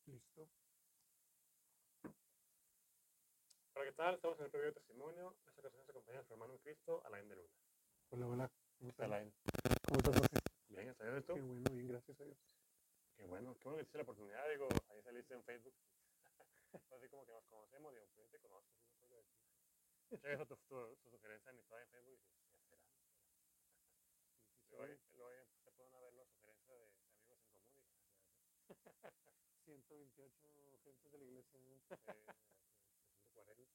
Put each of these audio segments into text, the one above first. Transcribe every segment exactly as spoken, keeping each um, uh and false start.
Listo. Hola, ¿qué tal? Estamos en el previo testimonio. En esta ocasión se acompaña a su hermano en Cristo, Alain de Luna. Hola, hola. ¿Cómo ¿Qué tal, están? Alain? ¿Cómo estás, Jorge? Bien, ¿está bien Qué tú? bueno, bien, gracias a Dios. Qué bueno, qué bueno que tuviste la oportunidad. Digo, ahí saliste en Facebook. Así como que nos conocemos, digo, pues yo te conozco, sí me acuerdo de ti. De hecho, eso tu, tu, tu sugerencia en mi historia en Facebook y dije, ¿ya será? Sí, sí, Luego, soy ahí- luego ahí se pueden ver las sugerencias de, de amigos en común y dije, ah, ciento veintiocho gentes de la iglesia. ¿No? ya sé. Eh, ciento cuarenta.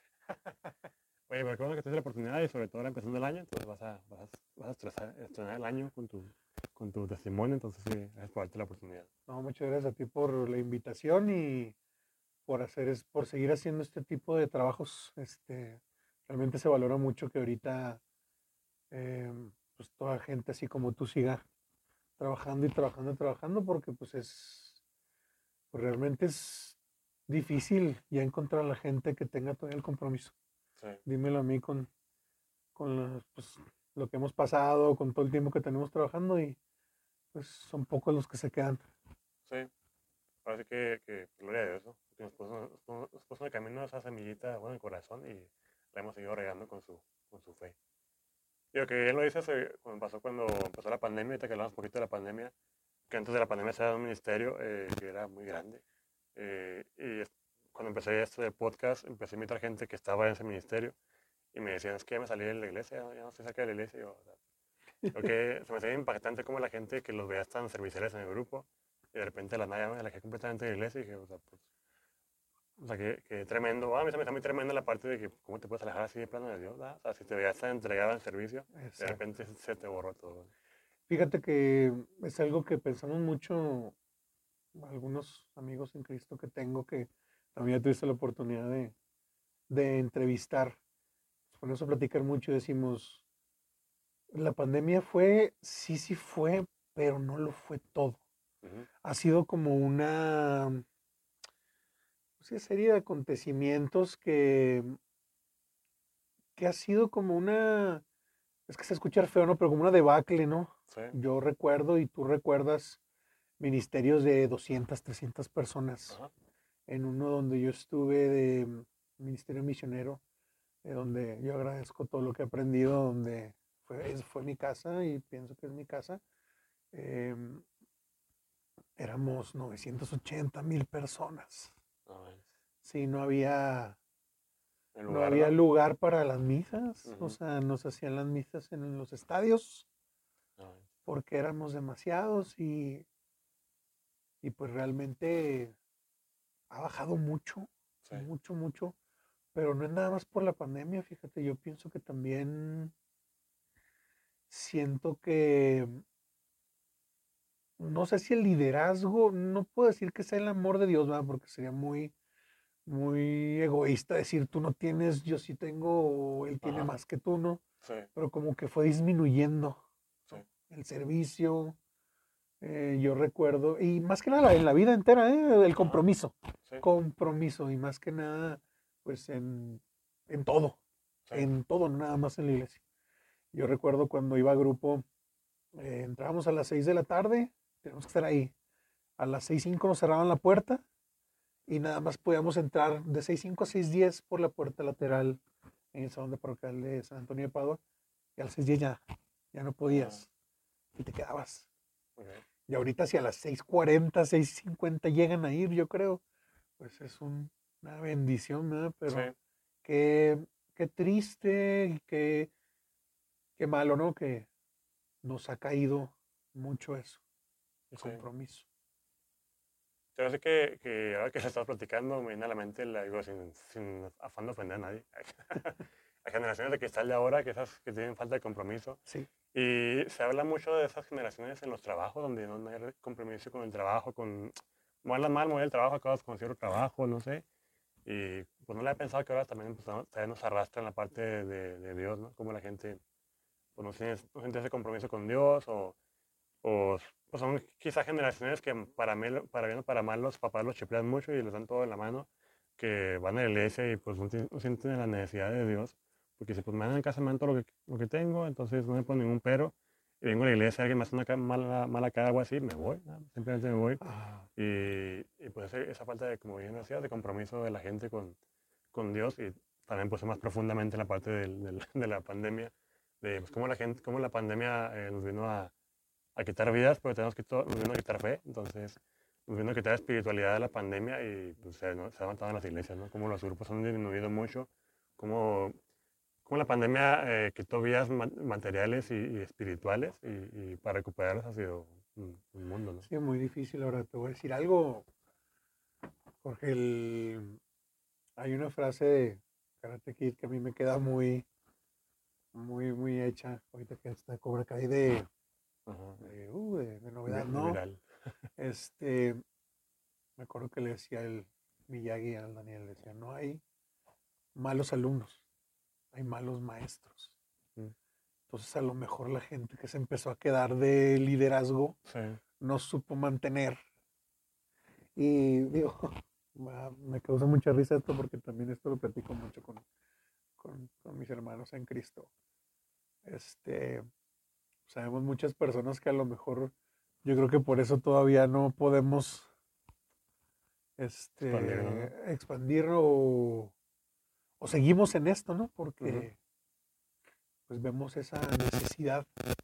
Oye, pero qué bueno que tuviste la oportunidad y sobre todo ahora empezando el año, entonces vas a, vas a, vas a estresar- estrenar el año con tu, con tu testimonio, entonces sí, gracias por darte la oportunidad. No, muchas gracias a ti por la invitación y por hacer es, por seguir haciendo este tipo de trabajos. Este, realmente se valora mucho que ahorita eh, pues toda gente así como tú siga trabajando y trabajando y trabajando porque pues es, pues realmente es difícil ya encontrar a la gente que tenga todavía el compromiso. Sí, Dímelo a mí con, con los, pues, lo que hemos pasado, con todo el tiempo que tenemos trabajando y pues son pocos los que se quedan. sí. Ahora sí que, que gloria a Dios, ¿no? Que nos puso, nos puso- nos puso en el camino esa semillita, bueno, en el corazón y la hemos seguido regando con su, con su fe. Y lo que bien lo dices, eh, cuando pasó cuando empezó la pandemia, ahorita que hablamos un poquito de la pandemia, que antes de la pandemia se era un ministerio eh, que era muy grande. Eh, y es- cuando empecé esto del podcast, empecé a invitar gente que estaba en ese ministerio y me decían, es que ya me salí de la iglesia, ya, ya no estoy cerca de la iglesia. Y yo, o sea, lo que se me hacía impactante como la gente que los veía tan serviciales en el grupo y de repente la nada ya me alejé completamente de la iglesia y dije, o sea, pues, o sea, que, que tremendo. Ah, a mí se me está muy tremenda la parte de que cómo te puedes alejar así de plano de Dios, ¿verdad? O sea, si te veías tan entregado al servicio, de Exacto. repente se te borró todo. Fíjate que es algo que pensamos mucho algunos amigos en Cristo que tengo que también ya tuviste la oportunidad de, de entrevistar. Con eso platicar mucho decimos, la pandemia fue, sí, sí fue, pero no lo fue todo. Ujú. Ha sido como una pues, sí, serie de acontecimientos que, que ha sido como una, es que se escucha feo, ¿no? Pero como una debacle, ¿no? Sí, Yo recuerdo y tú recuerdas ministerios de doscientas, trescientas personas. ajá, En uno donde yo estuve de mm, ministerio misionero, eh, donde yo agradezco todo lo que he aprendido, donde fue, es- fue mi casa y pienso que es mi casa. em, Éramos novecientas ochenta mil personas. a ver, Sí, no había, el no lugar, había ¿no? lugar para las misas. O Ujú. sea, nos hacían las misas en los estadios A ver, porque éramos demasiados y, y pues realmente ha bajado mucho, sí, mucho, mucho. Pero no es nada más por la pandemia, fíjate, yo pienso que también siento que, no sé si el liderazgo, no puedo decir que sea el amor de Dios, ¿verdad? Porque sería muy, muy egoísta decir tú no tienes, yo sí tengo, o él tiene ajá, más que tú, ¿no? sí, Pero como que fue disminuyendo, sí, ¿no? El servicio, eh, yo recuerdo, y más que nada en la vida entera, ¿eh? El ajá, compromiso, sí, compromiso, y más que nada, pues en, en todo, sí, en todo, no nada más en la iglesia. Yo recuerdo cuando iba a grupo, eh, entrábamos a las seis de la tarde, tenemos que estar ahí. A las seis cinco nos cerraban la puerta y nada más podíamos entrar de seis cinco a seis diez por la puerta lateral en el salón de parroquial de San Antonio de Padua. Y a las seis diez ya, ya no ajá, podías y te quedabas. ok, Y ahorita si a las seis cuarenta, seis cincuenta llegan a ir, yo creo, pues es un, una bendición, ¿verdad? sí, Pero qué, qué triste, qué, qué malo, ¿no? Que nos ha caído mucho eso, el sí. compromiso. Yo sé que, que ahora que se estás platicando, me viene a la mente, la digo, sin, sin afán de ofender a nadie. Las generaciones de cristal de ahora, que esas que tienen falta de compromiso. Sí, Y se habla mucho de esas generaciones en los trabajos, donde no hay compromiso con el trabajo, con... Mal, mal, mover el trabajo, acabas con cierto trabajo, no sé. Y pues no le he pensado que ahora también, pues, no- también nos arrastra en la parte de, de Dios, ¿no? Como la gente pues, no, tiene, no siente ese compromiso con Dios o, o pues son quizás generaciones que para, mí, para bien o para mal los papás los chiplean mucho y les dan todo en la mano, que van a la iglesia y pues no, tienen- no sienten la necesidad de Dios, porque si pues me dan en casa me dan todo lo que, lo que tengo, entonces no me ponen ningún pero, y vengo a la iglesia, alguien me hace una ca- mala, mala cara o algo así, me voy, ¿no? Simplemente me voy. Ah, Y, y pues ese- esa falta de, como bien decía, de compromiso de la gente con, con Dios y también pues más profundamente en la parte del- del- de la pandemia, de pues, cómo la gente, cómo la pandemia eh, nos vino a, a quitar vidas, pero tenemos que to- nos vino a quitar fe, entonces nos vino a quitar espiritualidad de la pandemia y pues, se, ¿no? se ha avanzado en las iglesias, ¿no? Cómo los grupos han disminuido mucho, cómo, cómo la pandemia eh, quitó vidas ma- materiales y, y espirituales y, y para recuperarlas ha sido un, un mundo, ¿no? sí, muy difícil. Ahora te voy a decir algo, Jorge. El- hay una frase de Karate Kid que a mí me queda muy, muy, muy hecha. Ahorita que está Cobra Kai de, Ajá. de, uh, de, de novedad, Vi- de ¿no? viral. Este, me acuerdo que le decía el Miyagi al Daniel, le decía, no hay malos alumnos, hay malos maestros. Mm, Entonces a lo mejor la gente que se empezó a quedar de liderazgo sí, no supo mantener. Y digo, ma- me causa mucha risa esto porque también esto lo platico mucho con, con, con mis hermanos en Cristo. Este, sabemos muchas personas que a lo mejor yo creo que por eso todavía no podemos expandirlo, ¿no? este, expandir o, o seguimos en esto, ¿no? Ujú, Porque pues vemos esa necesidad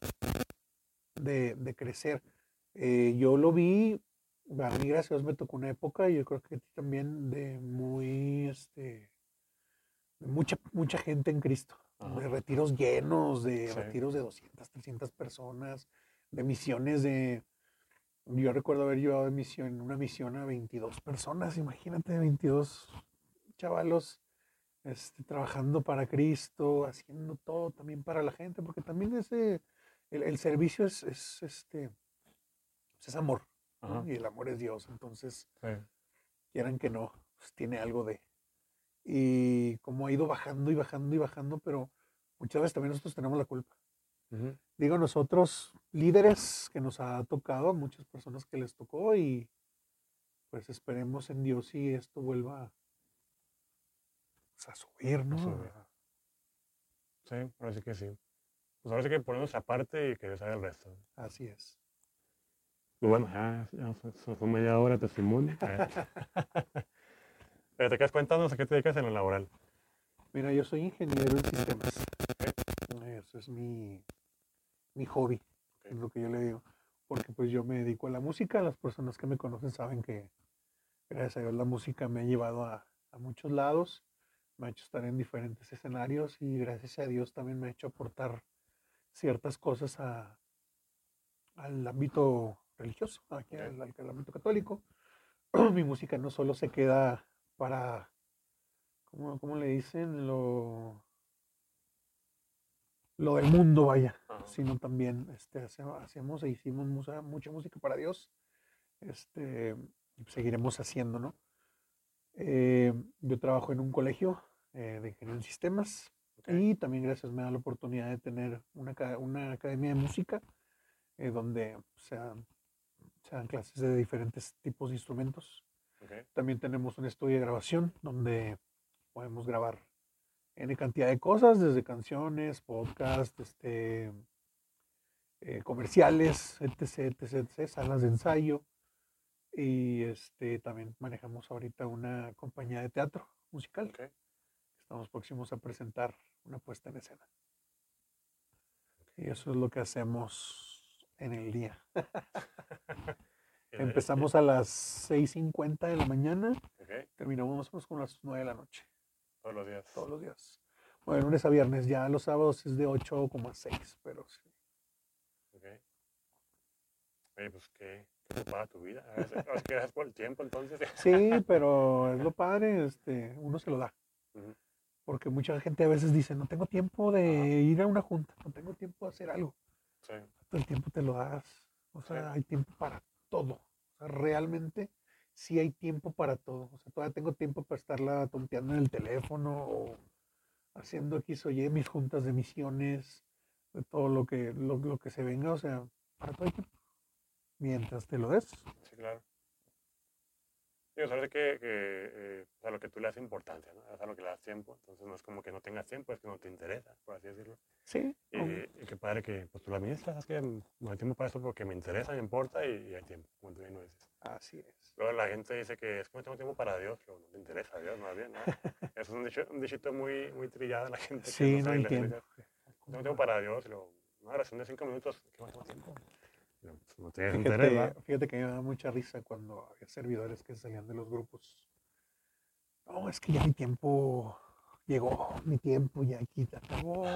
de, de crecer. Eh, yo lo vi, a mí gracias a Dios me tocó una época, y yo creo que a ti también, de muy, este, de mucha, mucha gente en Cristo, ajá, de retiros llenos, de sí, retiros de doscientas trescientas personas, de misiones de, yo recuerdo haber llevado de misión, una misión a veintidós personas, imagínate, veintidós chavalos este, trabajando para Cristo, haciendo todo también para la gente, porque también ese, el, el servicio es, es, este, pues es amor, ¿no? ajá, Y el amor es Dios, entonces, sí, quieran que no, pues tiene algo de... Y como ha ido bajando y bajando y bajando, pero muchas veces también nosotros tenemos la culpa. ujú, Digo, nosotros, líderes que nos ha tocado, muchas personas que les tocó, y pues esperemos en Dios y esto vuelva pues, a subir, a ¿no? subir. Sí, ahora sí que sí. Pues ahora sí que ponemos aparte y que Dios haga el resto. Así es. Pues bueno, ya, ya fue, se fue media hora de testimonio. Eh. Pero te quedas cuéntanos a qué te dedicas en lo laboral. Mira, yo soy ingeniero en sistemas. Ok, Eso es mi, mi hobby, es ok, lo que yo le digo. Porque pues yo me dedico a la música. Las personas que me conocen saben que gracias a Dios la música me ha llevado a, a muchos lados, me ha hecho estar en diferentes escenarios, y gracias a Dios también me ha hecho aportar ciertas cosas a- al ámbito religioso, aquí ok. al, al- al ámbito católico. Mi música no solo se queda para, ¿cómo, cómo le dicen? Lo, lo del mundo, vaya, Ajá, sino también este, hace- hacemos e hicimos mucha, mucha música para Dios. Este, y seguiremos haciendo, ¿no? Eh, yo trabajo en un colegio eh, de ingeniería en sistemas, ok, y también gracias me da la oportunidad de tener una, aca- una academia de música eh, donde se dan, se dan clases de diferentes tipos de instrumentos. ok, También tenemos un estudio de grabación donde podemos grabar N cantidad de cosas, desde canciones, podcast, este, eh, comerciales, etc, etc, etc, salas de ensayo. Y este, también manejamos ahorita una compañía de teatro musical. ok, Estamos próximos a presentar una puesta en escena. Y ok. eso es lo que hacemos en el día. Y la- y- Empezamos a las seis cincuenta de la mañana, ok, terminamos más o menos como a las nueve de la noche, todos los días. todos los días. Bueno, lunes a viernes, ya los sábados es de ocho como a seis, pero sí. Ok. Oye, pues qué, qué ocupada tu vida. A veces, a veces que gracias por el tiempo, entonces. Sí, pero es lo padre, este, uno se lo da. Ujú, Porque mucha gente a veces dice, no tengo tiempo de ajá, ir a una junta, no tengo tiempo de hacer algo. sí, Todo el tiempo te lo das. O sí, sea, hay tiempo para todo. O sea, realmente sí hay tiempo para todo. O sea, todavía tengo tiempo para estarla tonteando en el teléfono o haciendo X o Y, mis juntas de misiones, de todo lo que, lo, lo que se venga. O sea, para todo hay tiempo. Mientras te lo des. sí, claro. Digo, sabes que, que eh, a lo que tú le das importancia, ¿no? Es a lo que le das tiempo. Entonces no es como que no tengas tiempo, es que no te interesa, por así decirlo. Sí, Y, um, y qué padre que pues, tú lo administras, es que no hay tiempo para esto porque me interesa, me importa y, y hay tiempo, como tú bien lo dices. así es. Luego la gente dice que es que no tengo tiempo para Dios, pero no te interesa a Dios, más bien, ¿no? Eso es un, dicho, un dichito muy, muy trillado de la gente que no Sí, no sabe hay inglés. tiempo. No tengo tiempo para Dios, y luego, una oración de cinco minutos, ¿qué más tengo tiempo? No, pues, no tienes interés, Fíjate, ¿va? fíjate que me da mucha risa cuando había servidores que salían de los grupos. No, es que ya mi tiempo llegó, mi tiempo ya aquí se acabó.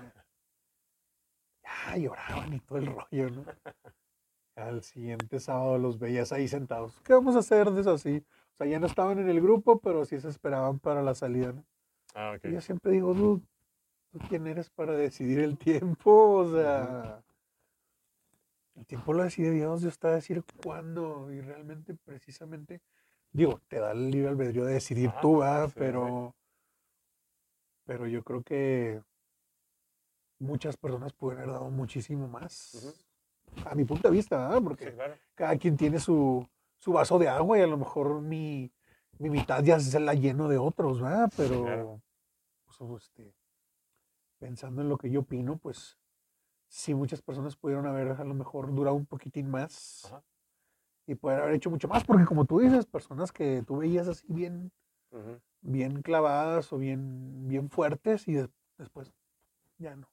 Ya lloraban y todo el rollo, ¿no? Al siguiente sábado los veías ahí sentados. ¿Qué vamos a hacer de eso así? O sea, ya no estaban en el grupo, pero sí se esperaban para la salida, ¿no? Ah, Y ok. yo siempre digo, dude, ¿tú quién eres para decidir el tiempo? O Ujú. sea, el tiempo lo decide Dios, Dios te va a decir cuándo. Y realmente, precisamente, digo, te da el libre albedrío de decidir Ajá, tú, ¿verdad? sí, sí, sí. Pero, pero yo creo que muchas personas pueden haber dado muchísimo Ujú. más, a mi punto de vista, ¿verdad? Sí, Porque claro. cada quien tiene su, su vaso de agua y a lo mejor mi, mi mitad ya se la lleno de otros, ¿verdad? Sí, claro. Pero, pues, este, pensando en lo que yo opino, pues sí, muchas personas pudieron haber a lo mejor durado un poquitín más Ajá. y poder haber hecho mucho más, porque como tú dices, personas que tú veías así bien, Ujú. bien clavadas o bien, bien fuertes y des- después ya no.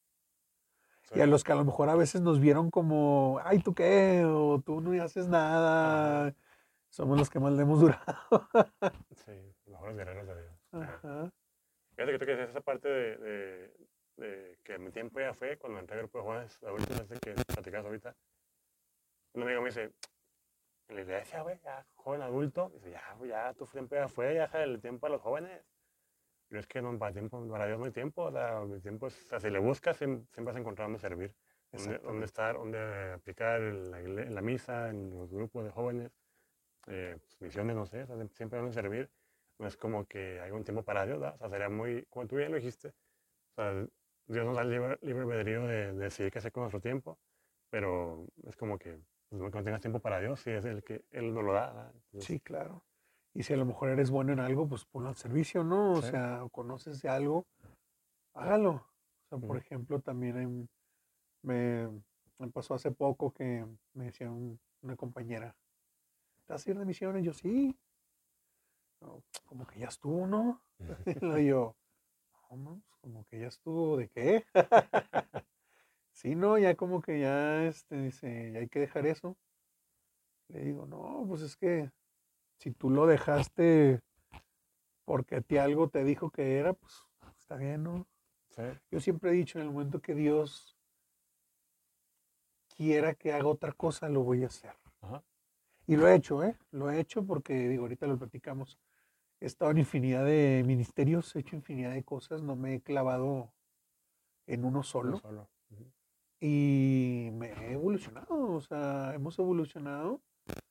Sí. Y a los que a lo mejor a veces nos vieron como, ay, ¿tú qué? O tú no haces Ajá. nada. Somos los que más le hemos durado. Sí, los mejores guerreros de Dios. Ajá, Fíjate que tú que dices esa parte de, de, de que mi tiempo ya fue cuando entré al grupo de jóvenes adultos, este que platicabas ahorita. Un amigo me dice, en la iglesia, güey, ya joven adulto, dice, ya, güey, ya tu tiempo ya fue, ya deja el tiempo a los jóvenes. Pero es que no, para, tiempo, para Dios no hay tiempo, o sea, el tiempo es, o sea, si le buscas, siempre, siempre vas a encontrar dónde servir, dónde, dónde exactamente. estar, dónde aplicar en la, igle- en la misa, en los grupos de jóvenes, eh, pues, misiones, no sé, o sea, siempre dónde servir. No es como que hay un tiempo para Dios, ¿verdad? O sea, sería muy, como tú bien lo dijiste, o sea, Dios nos da el libre, libre albedrío de, de decidir qué hacer con nuestro tiempo, pero es como que pues, no tengas tiempo para Dios, si es el que Él nos lo da, ¿verdad? Entonces, Sí, claro. Y si a lo mejor eres bueno en algo, pues ponlo al servicio, ¿no? O sí. sea, o conoces de algo, hágalo. O sea, por Ujú. ejemplo, también hay un- me, me pasó hace poco que me decía un- una compañera, ¿te vas a ir de misiones? Yo sí. "No, como que ya estuvo, ¿no?" Y luego yo, ¿cómo? Como que ya estuvo, ¿de qué? Sí, no, ya como que ya, este, dice, ya hay que dejar eso. Le digo, no, pues es que si tú lo dejaste porque a ti algo te dijo que era, pues está bien, ¿no? Sí, Yo siempre he dicho, en el momento que Dios quiera que haga otra cosa, lo voy a hacer. ajá, Y lo he hecho, ¿eh? Lo he hecho porque, digo, ahorita lo platicamos. He estado en infinidad de ministerios, he hecho infinidad de cosas, no me he clavado en uno uno solo. solo. Ujú. Y me he evolucionado, o sea, hemos evolucionado.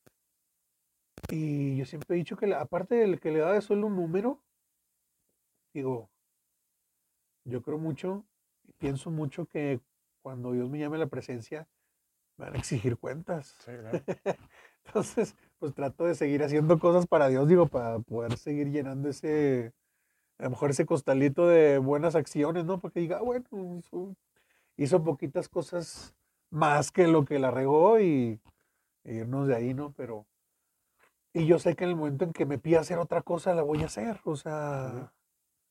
Y yo siempre he dicho que, la- aparte del que le da de solo un número, digo, yo creo mucho y pienso mucho que cuando Dios me llame a la presencia, me van a exigir cuentas. Sí, claro. Entonces, pues trato de seguir haciendo cosas para Dios, digo, para poder seguir llenando ese, a lo mejor ese costalito de buenas acciones, ¿no? Porque diga, "Ah, bueno, hizo, hizo poquitas cosas más que lo que la regó y, e irnos de ahí, ¿no? Pero, y yo sé que en el momento en que me pida hacer otra cosa, la voy a hacer, o Ujú. sea,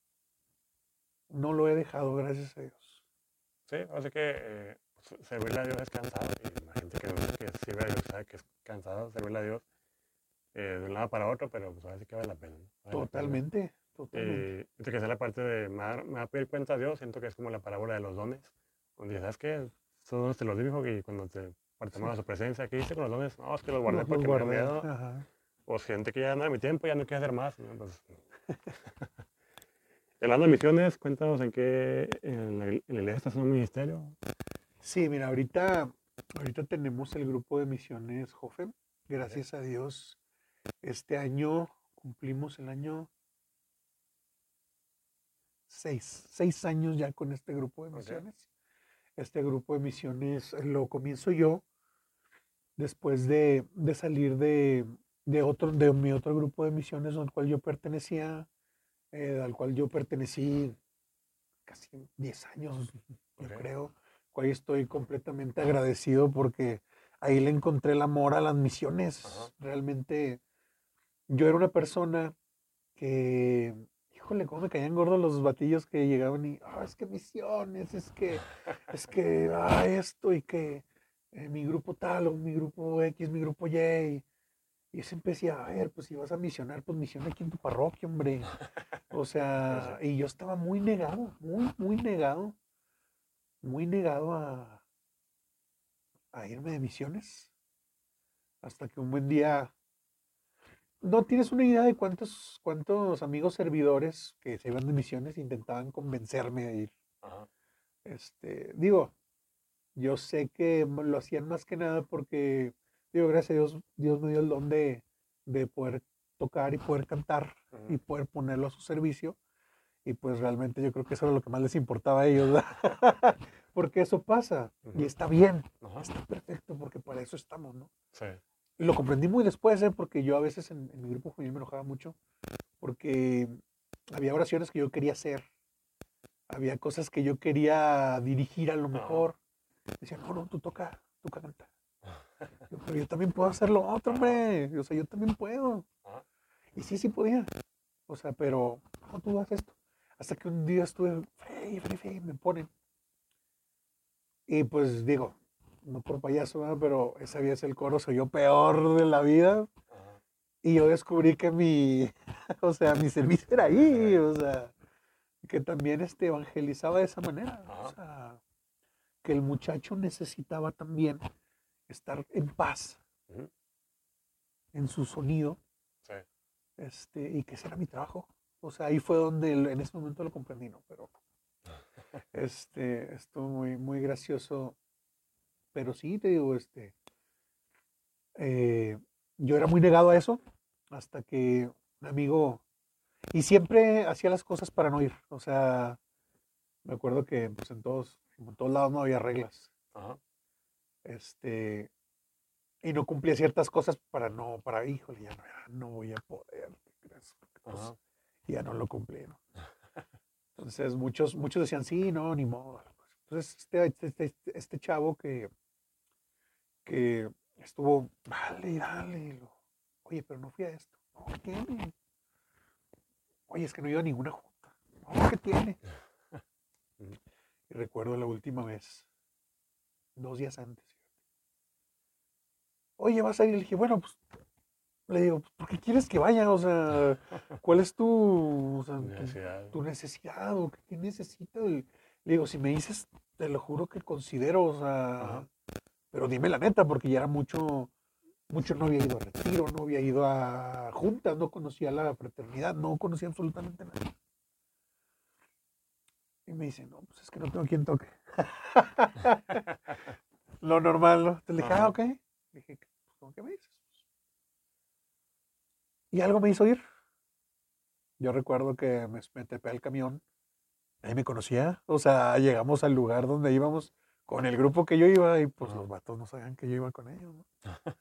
no lo he dejado, gracias a Dios. Sí, así que eh, pues, servirle a Dios es cansado y la gente que, que sirve a Dios sabe que es cansado servirle a Dios eh, de un lado para otro, pero pues ahora sí que vale la pena, ¿no? Vale la pena. Totalmente, totalmente. Eh, fíjate que esa es la parte de me va, me va a pedir cuenta a Dios, siento que es como la parábola de los dones, donde ¿sabes qué? Esos dones te los dijo y cuando te Sí, partamos a su presencia, ¿qué hice con los dones? No, es que los guardé los, los porque me dio guardé, miedo, ajá. o gente que ya no era mi tiempo, ya no quiere hacer más, ¿no? Pues, hablando de misiones, cuéntanos en qué en la, en la iglesia estás en un ministerio. Sí, mira, ahorita, ahorita tenemos el grupo de misiones Jofen. Okay. Gracias a Dios, este año cumplimos el año seis, seis años ya con este grupo de Okay. misiones. Este grupo de misiones lo comienzo yo después de, de salir de, de otro, de mi otro grupo de misiones al cual yo pertenecía, eh, al cual yo pertenecí casi diez años, yo Ok. creo, cual estoy completamente agradecido porque ahí le encontré el amor a las Ajá. misiones. Realmente yo era una persona que, híjole, cómo me caían gordos los batillos que llegaban y, ah, es que misiones, es que, es que, ah, esto y que eh, mi grupo tal o mi grupo X, mi grupo Y. Y yo siempre decía, a ver, pues si vas a misionar, pues misiona aquí en tu parroquia, hombre. O Pues sí. sea, y yo estaba muy negado, muy, muy negado, muy negado a, a irme de misiones. Hasta que un buen día, no tienes una idea de cuántos, cuántos amigos servidores que se iban de misiones intentaban convencerme a ir. Ajá. Este, digo, yo sé que m- lo hacían más que nada porque, digo, gracias a Dios, Dios me dio el don de, de poder tocar y poder cantar y Ujú. poder ponerlo a su servicio. Y pues realmente yo creo que eso era lo que más les importaba a ellos, ¿verdad? Porque eso pasa y Ujú. está bien, Ajá. está perfecto porque para eso estamos, ¿no? Sí. Y lo comprendí muy después, ¿eh? Porque yo a veces en, en mi grupo juvenil me enojaba mucho porque había oraciones que yo quería hacer, había cosas que yo quería dirigir a lo Ajá. mejor. Decían, no, no, tú toca, tú canta. Yo, pero yo también puedo hacer lo otro, Ajá. hombre. O sea, yo también puedo. Ajá. Y sí, sí podía. O sea, pero, no, tú haces esto. Hasta que un día estuve, Frey, Frey, Frey, me ponen. Y pues digo, no por payaso, ¿verdad? Pero esa vez el coro se oyó peor de la vida. Ajá. Y yo descubrí que mi, o sea, mi servicio era ahí. Ok. O sea, que también este, evangelizaba de esa manera. O Ajá. sea, que el muchacho necesitaba también estar en paz Ujú. en su sonido, Sí. este, y que ese era mi trabajo. O sea, ahí fue donde el- en ese momento lo comprendí, ¿no? Pero este, estuvo muy, muy gracioso. Pero sí, te digo, este, eh, yo era muy negado a eso hasta que un amigo, y siempre hacía las cosas para no ir. O sea, me acuerdo que pues en todos, en todos lados no había reglas. Ajá. Este, y no cumplía ciertas cosas para no, para, híjole, ya no, ya no voy a poder, ¿qué crees? Porque, pues, Ajá. ya no lo cumplí, ¿no? Entonces muchos, muchos decían, sí, no, ni modo. Entonces este, este, este, este chavo que, que estuvo, dale, dale, lo, oye, pero no fui a esto. No, ¿qué tiene? Oye, es que no he ido a ninguna junta. No, ¿qué tiene? Ujú. Y recuerdo la última vez, dos días antes. Oye, ¿vas a ir? Le dije, bueno, pues, le digo, pues, ¿por qué quieres que vaya? O sea, ¿cuál es tu, o sea, tu, Necesidad. tu necesidad o qué, qué necesitas? Y le digo, si me dices, te lo juro que considero, o Ajá. sea, pero dime la neta, porque ya era mucho, mucho no había ido a retiro, no había ido a juntas, no conocía la fraternidad, no conocía absolutamente nada. Y me dice, no, pues es que no tengo quien toque. Lo normal, ¿no? Entonces le dije, ah, Ajá. ok. Le dije, pues, ¿cómo que me dices? Y algo me hizo ir. Yo recuerdo que me, me trepé al camión, ahí me conocía, o sea, llegamos al lugar donde íbamos con el grupo que yo iba y pues Ajá. los vatos no sabían que yo iba con ellos, ¿no?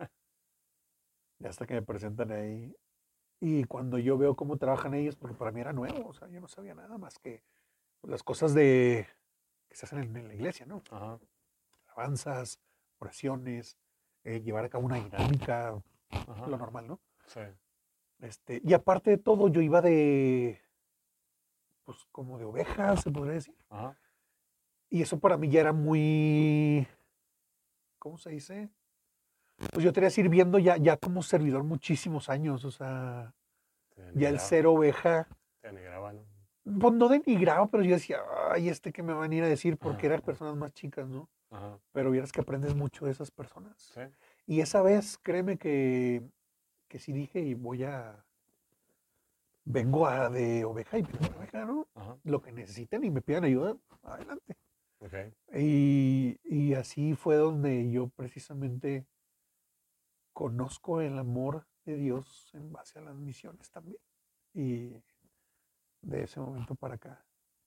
Y hasta que me presentan ahí. Y cuando yo veo cómo trabajan ellos, porque para mí era nuevo, o sea, yo no sabía nada más que las cosas de que se hacen en, en la iglesia, ¿no? Ajá. Alabanzas, oraciones, eh, llevar a cabo una dinámica, Ajá. lo normal, ¿no? Sí. Este, y aparte de todo, yo iba de, pues como de ovejas, se podría decir. Ajá. Y eso para mí ya era muy, ¿cómo se dice? Pues yo tenía sirviendo ya, ya como servidor muchísimos años, o sea, Te ya el denigraba. ser oveja, Te denigraba, ¿no? pues no denigraba, pero yo decía, ay, este que me van a ir a decir porque eran Ajá. personas más chicas, ¿no? Ajá. Pero vieras que aprendes mucho de esas personas. Sí. Y esa vez, créeme que, que sí dije y voy a, vengo a de oveja y vengo de oveja, ¿no? Ajá. Lo que necesiten y me pidan ayuda, adelante. Ok. Y, y así fue donde yo precisamente conozco el amor de Dios en base a las misiones también. Y de ese momento para acá,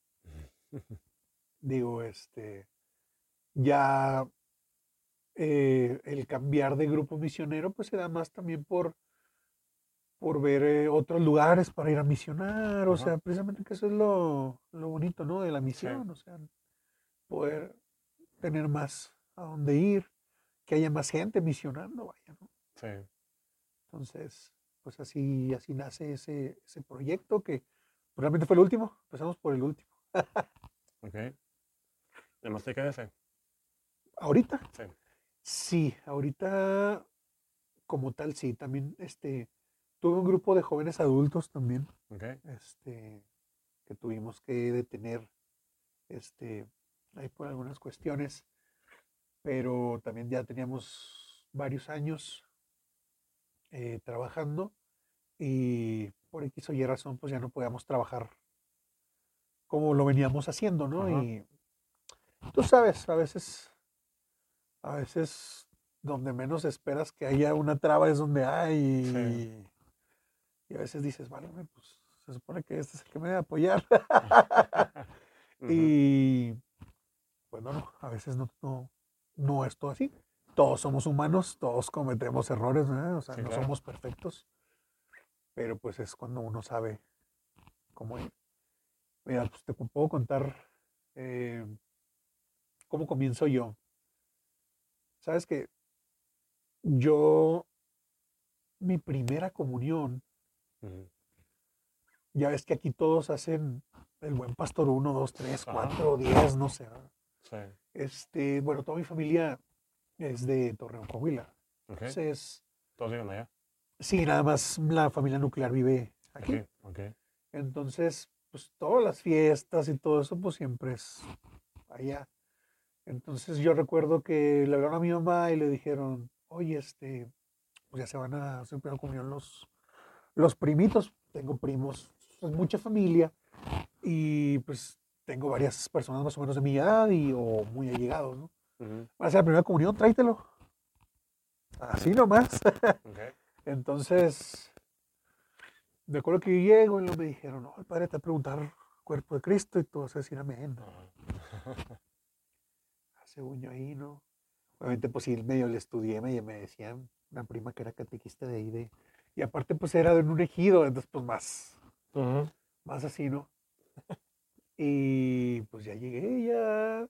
digo, este, ya eh, el cambiar de grupo misionero, pues se da más también por, por ver eh, otros lugares para ir a misionar, o Ajá. sea, precisamente que eso es lo, lo bonito, ¿no? De la Sí. misión, o sea, poder tener más a dónde ir, que haya más gente misionando, vaya, ¿no? Sí. Entonces, pues así, así nace ese, ese proyecto que realmente fue el último, empezamos por el último. Ok. Además te queda ese. Ahorita, Sí. sí, ahorita como tal, sí, también este, tuve un grupo de jóvenes adultos también, Ok. este, que tuvimos que detener, este, ahí por algunas cuestiones, pero también ya teníamos varios años eh, trabajando y por X o Y razón, pues ya no podíamos trabajar como lo veníamos haciendo, ¿no? Ajá. Y tú sabes, a veces, a veces donde menos esperas que haya una traba es donde hay Sí. y, y a veces dices, vale, pues se supone que este es el que me debe apoyar. Ujú. Y pues no, no, a veces no, no, no es todo así. Todos somos humanos, todos cometemos errores, ¿verdad? O sea, Sí, no claro. somos perfectos, pero pues es cuando uno sabe cómo ir. Mira, pues te puedo contar eh, cómo comienzo yo. Sabes que yo, mi primera comunión, Ujú. ya ves que aquí todos hacen el buen pastor uno, dos, tres, Ajá. cuatro, diez, no sé. ¿verdad? Sí. Este, bueno, toda mi familia es de Torreón, Coahuila. Ok. Entonces, Todos viven allá. sí, nada más la familia nuclear vive aquí. Aquí. Ok. Entonces, pues todas las fiestas y todo eso, pues siempre es allá. Entonces yo recuerdo que le hablaron a mi mamá y le dijeron, oye, este, pues ya se van a hacer primera comunión los, los primitos. Tengo primos, pues mucha familia y pues tengo varias personas más o menos de mi edad y o muy allegados, ¿no? Ujú. Van a hacer la primera comunión, tráetelo. Así nomás. Ok. Entonces, me acuerdo que yo llego y luego me dijeron, no, el padre te va a preguntar cuerpo de Cristo y tú vas a decir amén. Ajá. Según yo ahí, ¿no? Obviamente, pues sí, medio le estudié, me, me decían una prima que era catequista de ahí, de, y aparte, pues era de un ejido, entonces, pues más, Ujú. más así, ¿no? Y pues ya llegué, ya,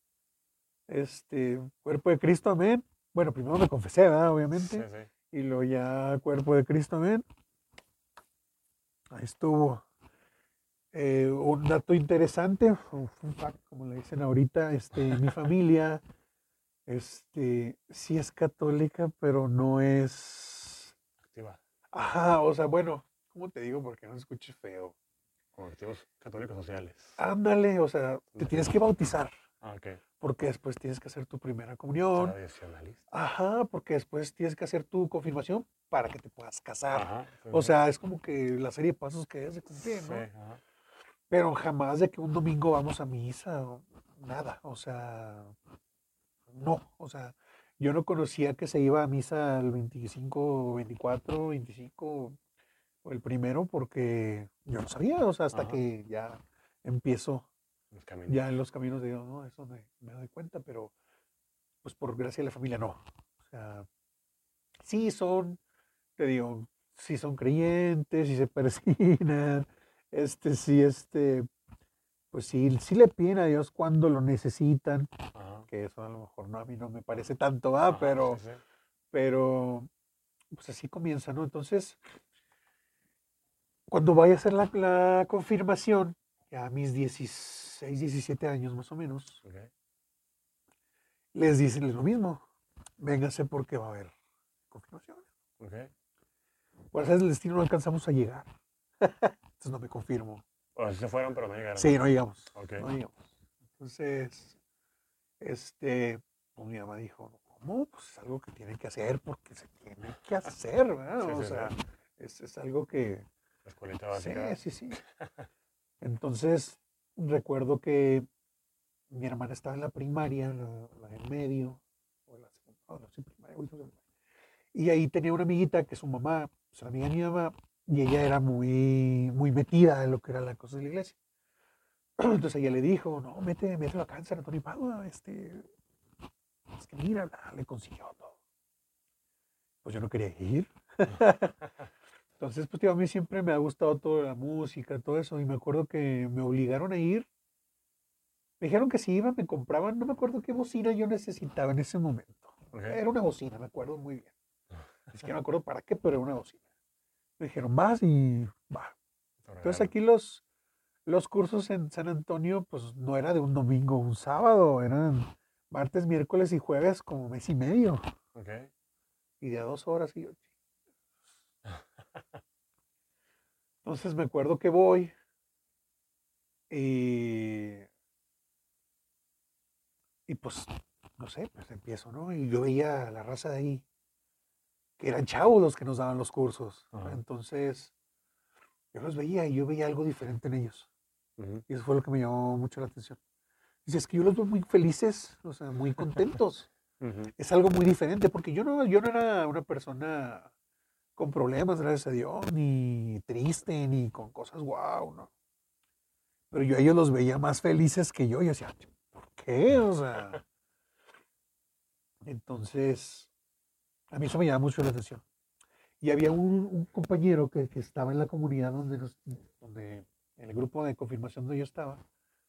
este, cuerpo de Cristo, amén. Bueno, primero me confesé, ¿verdad? Sí, Obviamente, sí. y luego ya, cuerpo de Cristo, amén. Ahí estuvo. Eh, un dato interesante, un fun fact, como le dicen ahorita, este, mi familia, este, sí es católica, pero no es. Activa. Ajá, o sea, bueno, ¿cómo te digo? Porque no se escuche feo. Con activos católicos sociales. Ándale, o sea, te tienes que Nativos. bautizar, Ah, ok. porque después tienes que hacer tu primera comunión. Tradicionalista. Ajá, porque después tienes que hacer tu confirmación para que te puedas casar. Ajá. Sí, O sí. sea, es como que la serie de pasos que debes de cumplir, Sí, ¿no? ajá. Pero jamás de que un domingo vamos a misa, o nada, o sea, no, o sea, yo no conocía que se iba a misa el veinticinco, veinticuatro, veinticinco o el primero porque yo no sabía, o sea, hasta Ajá. que ya empiezo Los caminos. ya en los caminos de Dios, ¿no? Eso me, me doy cuenta, pero pues por gracia de la familia no. O sea, sí son, te digo, sí son creyentes, sí se persignan, este, sí, este, pues sí, sí le piden a Dios cuando lo necesitan, Ajá. que eso a lo mejor no, a mí no me parece tanto, ah, Ajá. Sí, pero, sí. pero, pues así comienza, ¿no? Entonces, cuando vaya a hacer la, la confirmación, ya a mis dieciséis, diecisiete años más o menos, Ok. les dicen lo mismo. Véngase porque va a haber confirmación. Ok. Por eso el destino no alcanzamos a llegar. Entonces no me confirmo. O sí se fueron, pero no llegaron. Sí, no llegamos. Ok. No llegamos. Entonces, este, pues mi mamá dijo, ¿cómo? Pues es algo que tienen que hacer porque se tiene que hacer, ¿verdad? Sí, O sí, sea, sí. es, es algo que, La escuelita sí, básica. sí, sí. Entonces, recuerdo que mi hermana estaba en la primaria, la, la en medio, o la segunda, no, no, sí, primaria, última secundaria. Y ahí tenía una amiguita que su mamá, pues era amiga de mi mamá, y ella era muy, muy metida en lo que era la cosa de la iglesia. Entonces ella le dijo, no, mete, mételo acá en San Antonio y Padua, este, es que mira, le consiguió todo. Pues yo no quería ir. Entonces, pues, tío, a mí siempre me ha gustado toda la música, todo eso, y me acuerdo que me obligaron a ir. Me dijeron que si iba me compraban, no me acuerdo qué bocina yo necesitaba en ese momento. Ok. Era una bocina, me acuerdo muy bien. Ni siquiera me acuerdo para qué, pero era una bocina. Me dijeron, vas y va. Te Entonces regalan. aquí los, los cursos en San Antonio, pues no era de un domingo o un sábado, eran martes, miércoles y jueves como mes y medio. Ok. Y de a dos horas. Y yo, entonces me acuerdo que voy y, y pues, no sé, pues empiezo, ¿no? Y yo veía a la raza de ahí, que eran chavos los que nos daban los cursos. Ajá. Entonces yo los veía y yo veía algo diferente en ellos. Ujú. Y eso fue lo que me llamó mucho la atención. Dice, es que yo los veo muy felices, o sea, muy contentos. Ujú. Es algo muy diferente, porque yo no, yo no era una persona con problemas, gracias a Dios, ni triste, ni con cosas guau, ¿no? Pero yo a ellos los veía más felices que yo y decía, ¿por qué? O sea, entonces, a mí eso me llama mucho la atención. Y había un, un compañero que, que estaba en la comunidad donde, nos- donde, en el grupo de confirmación donde yo estaba,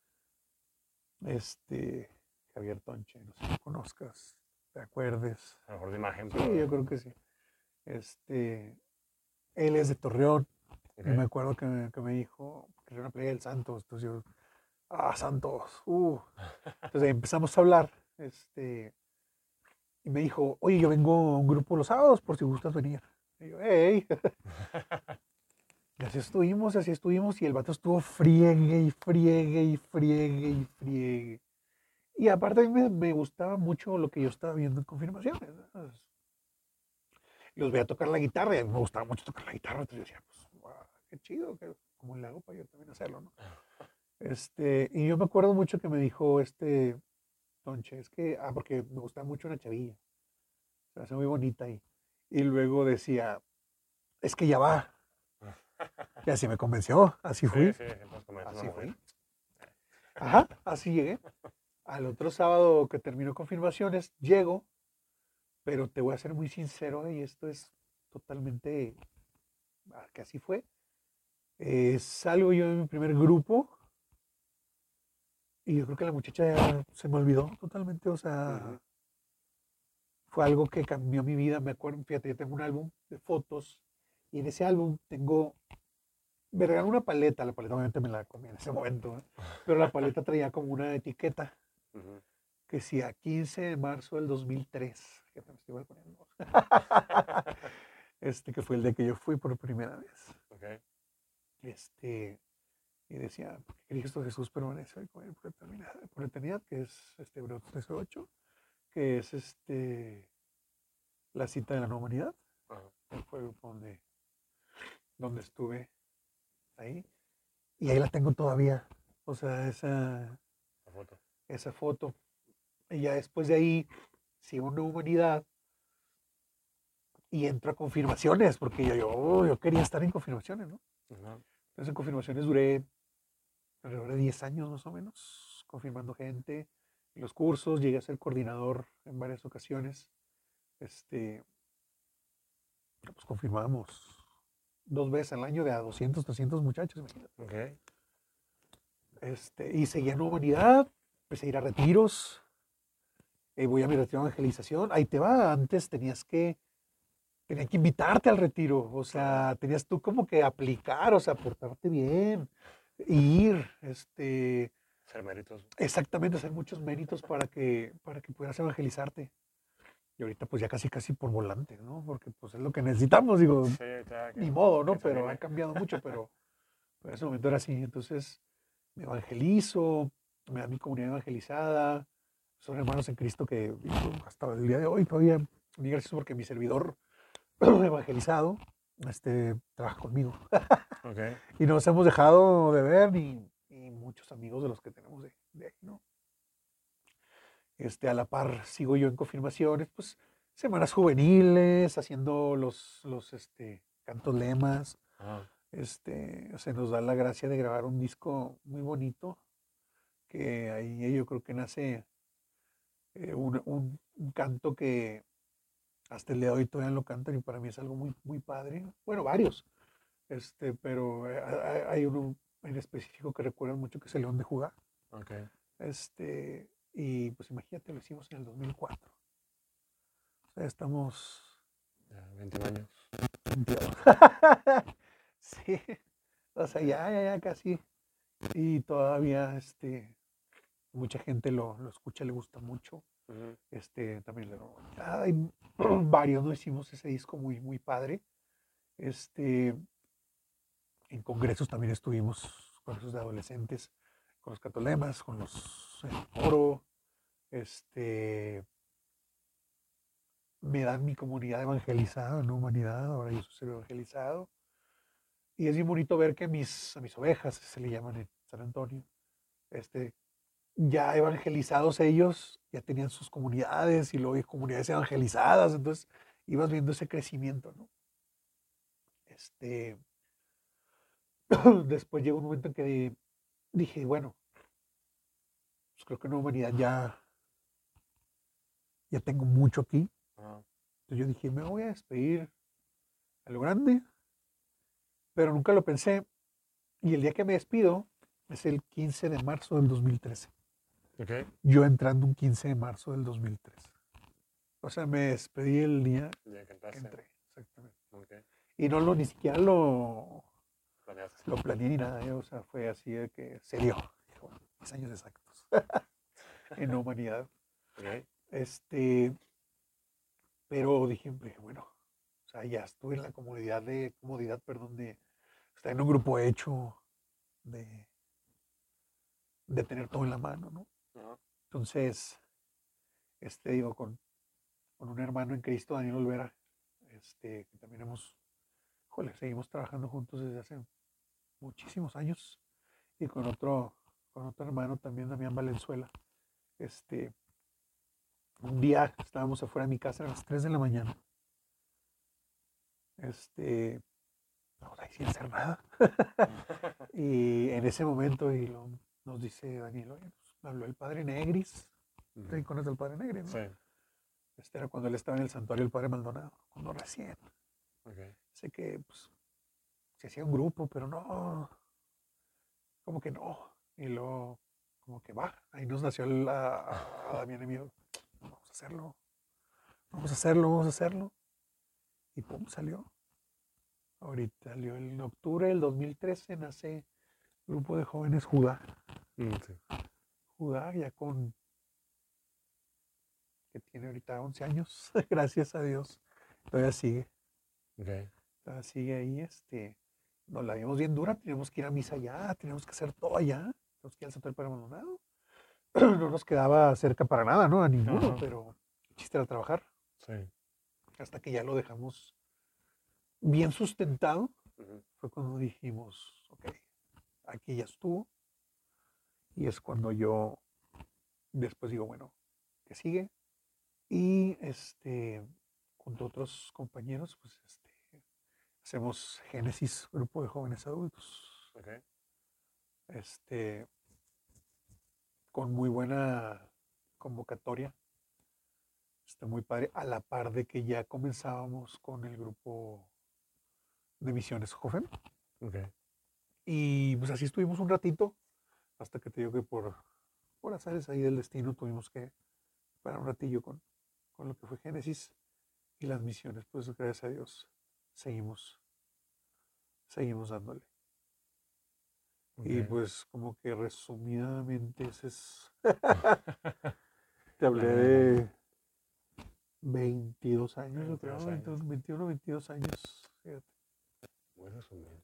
este, Javier Tonche, no sé si lo conozcas, te acuerdes. A lo mejor de imagen, Sí, pero. yo creo que sí. Este, él es de Torreón Ok. y me acuerdo que me, que me dijo que era una playa del Santos. Entonces yo, ah, Santos, uh. Entonces ahí empezamos a hablar, este, y me dijo, oye, yo vengo a un grupo los sábados por si gustas venir. Y yo, hey. Y así estuvimos, así estuvimos, y el vato estuvo friegue y friegue y friegue y friegue. Y aparte a mí me, me gustaba mucho lo que yo estaba viendo en confirmaciones, ¿no? Los veía tocar la guitarra y a mí me gustaba mucho tocar la guitarra. Entonces yo decía, pues, wow, qué chido, que, ¿cómo le hago para yo también hacerlo, no? Este, y yo me acuerdo mucho que me dijo este Tonche, es que, ah, porque me gustaba mucho una chavilla, se me hace muy bonita y, y luego decía, es que ya va. Y así me convenció, así Sí, fui, sí, siempre convence a una así mujer. fui. Ajá, así llegué. Al otro sábado que terminó confirmaciones, llego, pero te voy a ser muy sincero y esto es totalmente, ah, que así fue. Eh, salgo yo de mi primer grupo y yo creo que la muchacha ya se me olvidó totalmente, o Ujú. sea, fue algo que cambió mi vida. Me acuerdo, fíjate, yo tengo un álbum de fotos y en ese álbum tengo, me regaló una paleta, la paleta obviamente me la comí en ese momento, ¿eh? Pero la paleta traía como una etiqueta Ujú. que decía quince de marzo del dos mil tres, fíjate, me estoy poniendo, este que fue el día que yo fui por primera vez, Ok. este, y decía, porque Cristo Jesús permanece hoy con él por eternidad, por eternidad, que es este Hebreos trece ocho, que es este la cita de la nueva humanidad, Ajá. que fue el grupo donde, donde estuve ahí, y ahí la tengo todavía, o sea, esa, La foto. esa foto. Y ya después de ahí sigo una humanidad y entro a confirmaciones, porque yo, yo, yo quería estar en confirmaciones, ¿no? Ajá. Entonces en confirmaciones duré alrededor de diez años más o menos, confirmando gente, en los cursos, llegué a ser coordinador en varias ocasiones. Este, pues confirmamos dos veces al año de a doscientos, trescientos muchachos, imagínate. Ok. Este, y seguía en humanidad, empecé a ir a retiros, eh, voy a mi retiro de evangelización. Ahí te va, antes tenías que, tenía que invitarte al retiro, o Ajá. sea, tenías tú como que aplicar, o sea, portarte bien, ir, este, Ser méritos. exactamente, hacer muchos méritos para que, para que puedas evangelizarte. Y ahorita pues ya casi casi por volante, ¿no? Porque pues es lo que necesitamos, digo, Sí, ya que, ni modo, que ¿no? se Pero ha anime. cambiado mucho, pero, pero en ese momento era así. Entonces me evangelizo, me da mi comunidad evangelizada, son hermanos en Cristo que digo, hasta el día de hoy todavía, mi gracias porque mi servidor evangelizado este, trabaja conmigo. Ok. Y nos hemos dejado de ver y, y muchos amigos de los que tenemos de, de ahí, ¿no? Este, a la par sigo yo en confirmaciones, pues semanas juveniles, haciendo los, los este, cantos lemas. Ajá. Este, se nos da la gracia de grabar un disco muy bonito, que ahí yo creo que nace eh, un, un- un canto que hasta el día de hoy todavía lo cantan y para mí es algo muy, muy padre. Bueno, varios. este, pero eh, ha- hay uno en específico que recuerdo mucho que es el León de Judá. Ok. Este, y pues imagínate, lo hicimos en el dos mil cuatro. O sea, estamos Ya, veintiún años. veintidós. Sí, o sea, ya, ya, ya casi. Y todavía, este, mucha gente lo, lo escucha, le gusta mucho. Ujú. Este, también le- hay varios, ¿no? Hicimos ese disco muy, muy padre. Este, en congresos también estuvimos, congresos de adolescentes, con los Catolemas, con los eh, Oro. Este, me dan mi comunidad evangelizada, no humanidad, ahora yo soy evangelizado. Y es bien bonito ver que mis, a mis ovejas, se le llaman en San Antonio, este, ya evangelizados ellos, ya tenían sus comunidades y luego hay comunidades evangelizadas, entonces ibas viendo ese crecimiento, ¿no? Este, después llegó un momento en que dije, bueno, pues creo que en la humanidad ya, ya tengo mucho aquí. Ajá. Entonces yo dije, me voy a despedir a lo grande, pero nunca lo pensé. Y el día que me despido es el quince de marzo del dos mil trece. Ok. Yo entrando un quince de marzo del dos mil trece. O sea, me despedí el día Ya que que entraste. entré, exactamente. Ok. Y no lo, ni siquiera lo, Planeaste. lo planeé ni nada, ¿eh? O sea, fue así de que se dio. Dije, bueno, diez años exactos en la humanidad. Ok. Este, pero dije, dije, bueno, o sea, ya estuve en la comodidad de, comodidad, perdón, de estar en un grupo hecho, de, de tener todo en la mano, ¿no? Ajá. Entonces, este, digo, con, con un hermano en Cristo, Daniel Olvera, este, que también hemos, joder, seguimos trabajando juntos desde hace muchísimos años, y con otro, con otro hermano también, Damián Valenzuela. Este, un día estábamos afuera de mi casa a las tres de la mañana, este, vamos ahí sin hacer nada. Y en ese momento y lo, nos dice Daniel, oye, pues, me habló el padre Negris. Ujú. ¿Sí conoces al padre Negris, Sí. no? Este era cuando él estaba en el santuario del padre Maldonado, cuando recién. Ok. Sé que pues, se hacía un grupo, pero no, como que no. Y luego, como que va, ahí nos nació la, a Damián y mío, vamos a hacerlo, vamos a hacerlo, vamos a hacerlo. Y pum, salió. Ahorita salió en octubre del dos mil trece, nace Grupo de Jóvenes Judá. Mm, sí. Judá ya con, que tiene ahorita once años, gracias a Dios. Todavía sigue, Ok. todavía sigue ahí, este, nos la vimos bien dura, teníamos que ir a misa allá, teníamos que hacer todo allá, teníamos que ir al Santo del Padre Maldonado. No nos quedaba cerca para nada, ¿no? A ninguno, Ajá. pero el chiste era trabajar, Sí. hasta que ya lo dejamos bien sustentado, Ujú. fue cuando dijimos, ok, aquí ya estuvo, y es cuando yo después digo, bueno, ¿qué sigue? Y este, junto a otros compañeros, pues este, hacemos Génesis, grupo de jóvenes adultos, Ok. este, con muy buena convocatoria, está muy padre, a la par de que ya comenzábamos con el grupo de misiones Joven. Ok. Y pues así estuvimos un ratito, hasta que te digo que por, por azares ahí del destino tuvimos que parar un ratillo con, con lo que fue Génesis y las misiones, pues gracias a Dios seguimos, seguimos dándole. Y Ok. pues como que resumidamente ese es, te La hablé vida grande. de veintidós años, yo creo, veintidós años. veintiuno, veintiuno, veintidós años. Fíjate. Muy resumido.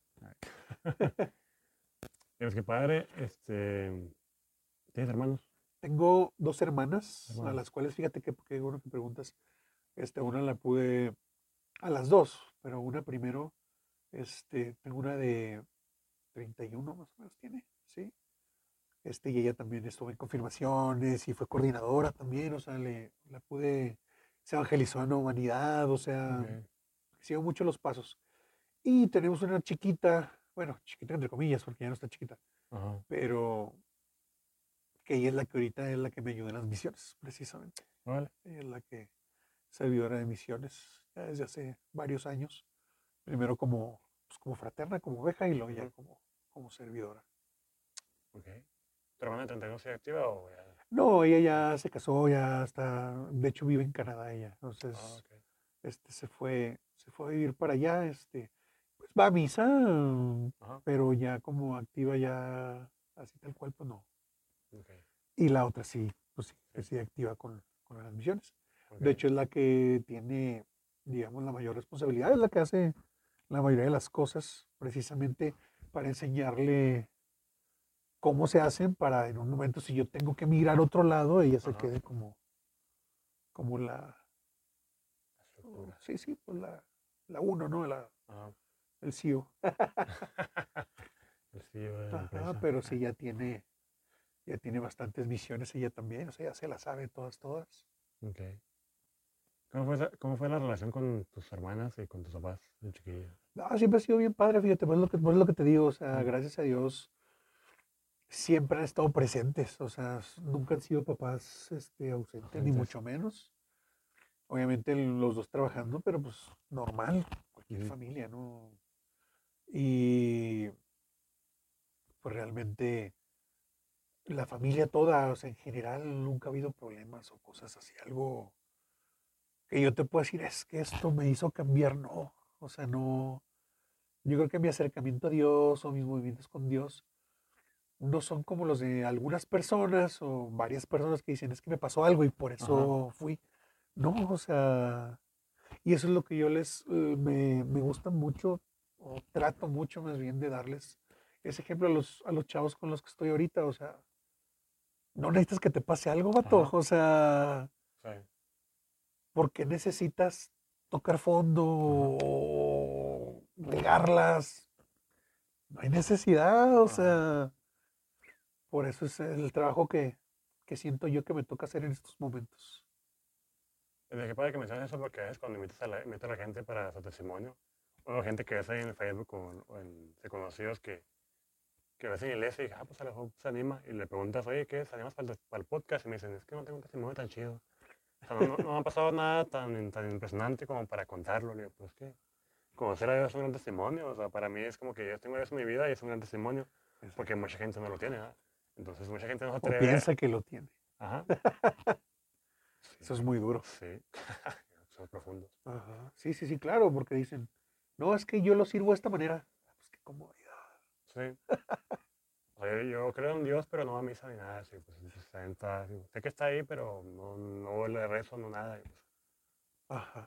Tienes que padre, este. ¿Tienes hermanos? Tengo dos hermanas, a Hermanos. las cuales fíjate que, que bueno que preguntas, este, una la pude, a las dos, pero una primero, este, tengo una de treinta y uno más o menos tiene, ¿sí? Este, y ella también estuvo en confirmaciones y fue coordinadora también, o sea, le, la pude, se evangelizó en la humanidad, o sea, Ok. siguió mucho los pasos. Y tenemos una chiquita, bueno, chiquita entre comillas, porque ya no está chiquita, Ajá. pero que ella es la que ahorita es la que me ayuda en las misiones, precisamente. Vale. Ella es la que es servidora de misiones ya desde hace varios años. Primero como pues, como fraterna, como oveja y luego ya Ujú. como, como servidora. Ok. ¿Tu hermana de treinta y uno sigue activa o ya? No, ella ya se casó, ya está, de hecho vive en Canadá ella, Ah, entonces ok. este se fue, se fue a vivir para allá, este, pues va a misa, Ajá. pero ya como activa ya así tal cual, pues no. Ok. Y la otra sí, pues sí, que Sí. sigue activa con, con las misiones. Ok. De hecho es la que tiene, digamos, la mayor responsabilidad, es la que hace la mayoría de las cosas precisamente para enseñarle cómo se hacen para en un momento si yo tengo que migrar a otro lado, ella se Ajá. quede como, como la, La oh, estructura. sí, sí, pues la, la uno, ¿no? La, Ajá. el C E O. El C E O de la Ajá, empresa. pero sí ya tiene, ya tiene bastantes misiones ella también, o sea, ya se las sabe todas, todas. Ok. ¿Cómo fue, esa- cómo fue la relación con tus hermanas y con tus papás de chiquillo? No, siempre ha sido bien padre, fíjate, pues es lo que, pues es lo que te digo, o sea, Mm. gracias a Dios siempre han estado presentes, o sea, s- nunca han sido papás este, ausentes, ni Ausentes. mucho menos. Obviamente los dos trabajando, pero pues normal, cualquier Ujú. familia, ¿no? Y pues realmente la familia toda, o sea, en general nunca ha habido problemas o cosas así, algo que yo te puedo decir, es que esto me hizo cambiar, no, o sea, no, yo creo que mi acercamiento a Dios o mis movimientos con Dios no son como los de algunas personas o varias personas que dicen, es que me pasó algo y por Ajá. eso fui. No, o sea, y eso es lo que yo les, eh, me, me gusta mucho, o trato mucho más bien de darles ese ejemplo a los, a los chavos con los que estoy ahorita, o sea, no necesitas que te pase algo, vato, Ajá. o sea, Sí. ¿por qué necesitas tocar fondo Ajá. o regarlas? No hay necesidad, o Ajá. sea, por eso es el trabajo que, que siento yo que me toca hacer en estos momentos. Desde qué padre que mencionas eso porque a veces cuando invitas a la, invitas a la gente para su testimonio, o gente que ves ahí en Facebook o, o en de conocidos que, que ves en la iglesia y ah, pues a lo mejor se anima y le preguntas, oye, ¿qué es? ¿Te animas para el, para el podcast? Y me dicen, es que no tengo un testimonio tan chido. O sea, no, no, no me ha pasado nada tan, tan impresionante como para contarlo. Le digo, pues que conocer a Dios es un gran testimonio. O sea, para mí es como que yo tengo a Dios en mi vida y es un gran testimonio porque Exacto. mucha gente no lo tiene, ¿verdad? Entonces mucha gente no se O atreve. piensa que lo tiene. Ajá. Sí, Eso es muy duro. sí. Son profundos. Ajá. Sí, sí, sí, claro, porque dicen, no, es que yo lo sirvo de esta manera. Ah, pues qué comodidad. Sí. O sea, yo, yo creo en Dios, pero no a misa ni nada. Sí, pues, pues, está- está- sí, sé que está ahí, pero no, no le rezo, no nada. Y, pues, Ajá.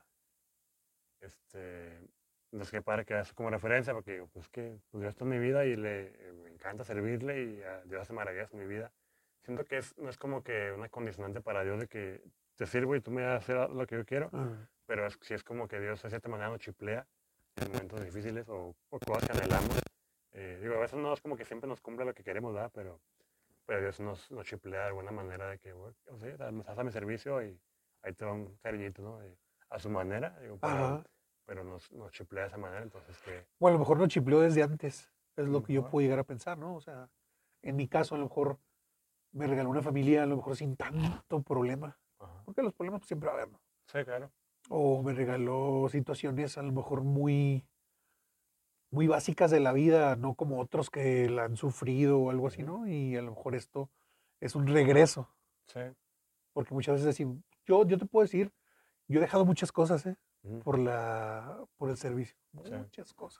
este, no sé qué padre que hace como referencia, porque digo, pues que pues, Dios está en mi vida y le, eh, me encanta servirle y ah, Dios hace maravillas en mi vida. Siento que es, no es como que una condicionante para Dios de que te sirvo y tú me das a hacer lo que yo quiero, Ajá. pero es, sí es como que Dios de cierta manera nos chiplea en momentos difíciles o, o cosas que anhelamos. Eh, digo, a veces no es como que siempre nos cumple lo que queremos, ¿verdad? Pero, pero Dios nos, nos chiplea de alguna manera de que, bueno, o sea, me estás a mi servicio y ahí te va un cariñito, ¿no? Eh, a su manera, digo, pero, Ajá. pero nos, nos chiplea de esa manera, entonces que, O a lo mejor lo chipleó desde antes. Es a lo lo que yo mejor, puedo llegar a pensar, ¿no? O sea, en mi caso, a lo mejor me regaló una familia, a lo mejor sin tanto problema. ajá. Porque los problemas pues, siempre va a haber, ¿no? Sí, claro, O me regaló situaciones a lo mejor muy, muy básicas de la vida, no como otros que la han sufrido o algo así, ujú, ¿no? Y a lo mejor esto es un regreso. sí, Porque muchas veces decimos, yo, yo te puedo decir, yo he dejado muchas cosas, ¿eh? ujú, Por la, por el servicio. sí, Muchas cosas.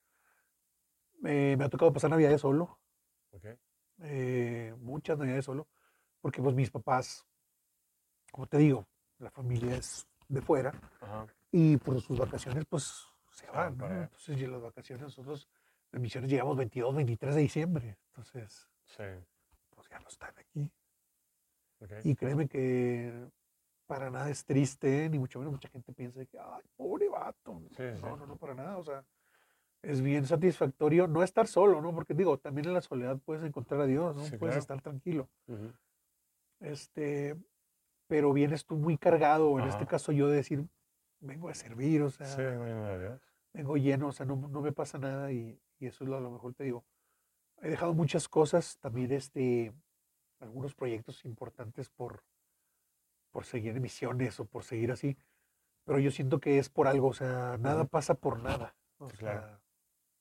Eh, me ha tocado pasar navidades solo, ok, eh, muchas navidades solo, porque pues mis papás, como te digo, la familia es de fuera ajá, y por sus vacaciones pues se se van van, para ¿no? allá, Entonces y las vacaciones nosotros en misiones llegamos veintidós, veintitrés de diciembre, entonces sí, pues ya no están aquí. ok, Y créeme que para nada es triste, ni mucho menos mucha gente piensa que, ay, pobre vato. sí, sí, No, no, sí, no, para nada, o sea, es bien satisfactorio no estar solo, ¿no? Porque digo, también en la soledad puedes encontrar a Dios, ¿no? sí, Puedes claro, estar tranquilo. ujú, Este, pero vienes tú muy cargado, en este ajá, caso yo de decir, vengo a servir, o sí, sea, bueno, de Dios, vengo lleno, o sea, no, no me pasa nada y, y eso es lo, a lo mejor te digo. He dejado muchas cosas, también este, algunos proyectos importantes por, por seguir en misiones o por seguir así, pero yo siento que es por algo, o sea, nada ujú, pasa por nada, o sí, claro, sea,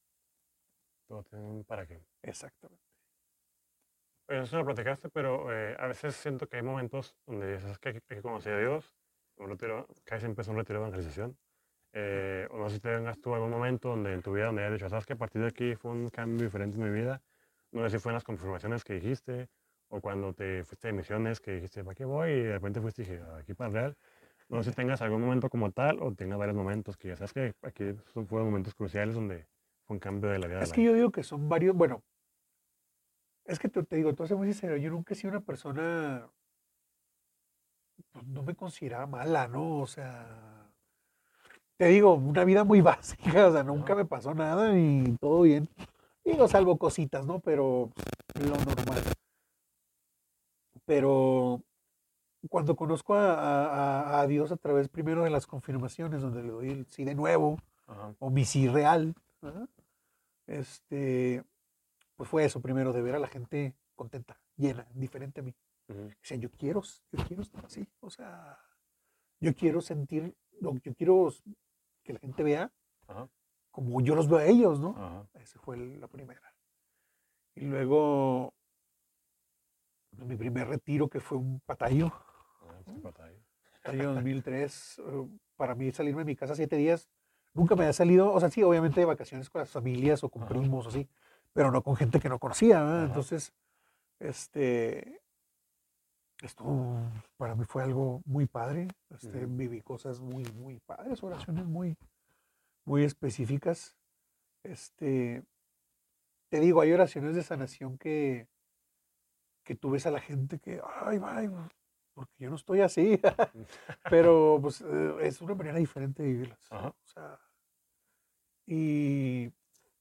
todo tiene un para qué. Exactamente. Pues eso lo platicaste, pero eh, a veces siento que hay momentos donde dices que hay, que hay que conocer a Dios. Un retiro, casi siempre es un retiro de evangelización. Eh, o no sé si tengas tú algún momento donde en tu vida donde hayas dicho, sabes que a partir de aquí fue un cambio diferente en mi vida. No sé si fue en las confirmaciones que dijiste o cuando te fuiste de misiones que dijiste, ¿para qué voy? Y de repente fuiste y dije, aquí para el Real. No sé si tengas algún momento como tal o tengas varios momentos que ya sabes que aquí son- fueron momentos cruciales donde fue un cambio de la vida de Es la que yo gente. digo que son varios, bueno, es que te, te digo, tú ser muy sincero, yo nunca he sido una persona, pues no me consideraba mala, ¿no? O sea, te digo, una vida muy básica, o sea, nunca Ajá, me pasó nada y todo bien. Digo, salvo cositas, ¿no? Pero pues, lo normal. Pero cuando conozco a, a- a Dios a través primero de las confirmaciones, donde le doy el sí de nuevo ajá, o mi sí real, ¿verdad? Este, pues fue eso primero, de ver a la gente contenta, llena, diferente a mí. ujú, O sea, yo quiero, yo quiero estar así, o sea, yo quiero sentir, lo- yo quiero que la gente vea ajá, como yo los veo a ellos, ¿no? ajá. Esa fue la primera. Y luego, pues, mi primer retiro, que fue un patallo, Ah, pues qué ¿no? pata ahí. Patallo dos mil tres, eh, para mí salirme de mi casa siete días, nunca me había salido, o sea, sí, obviamente de vacaciones con las familias o con Ajá, primos o así, pero no con gente que no conocía, ¿verdad? ajá, Entonces, este, esto para mí fue algo muy padre, este, ujú, viví cosas muy, muy padres, oraciones muy, muy específicas, este, te digo, hay oraciones de sanación que, que tú ves a la gente que, ay, ay, porque yo no estoy así, pero pues eh, es una manera diferente de vivirlas, ¿no? ajá, O sea, y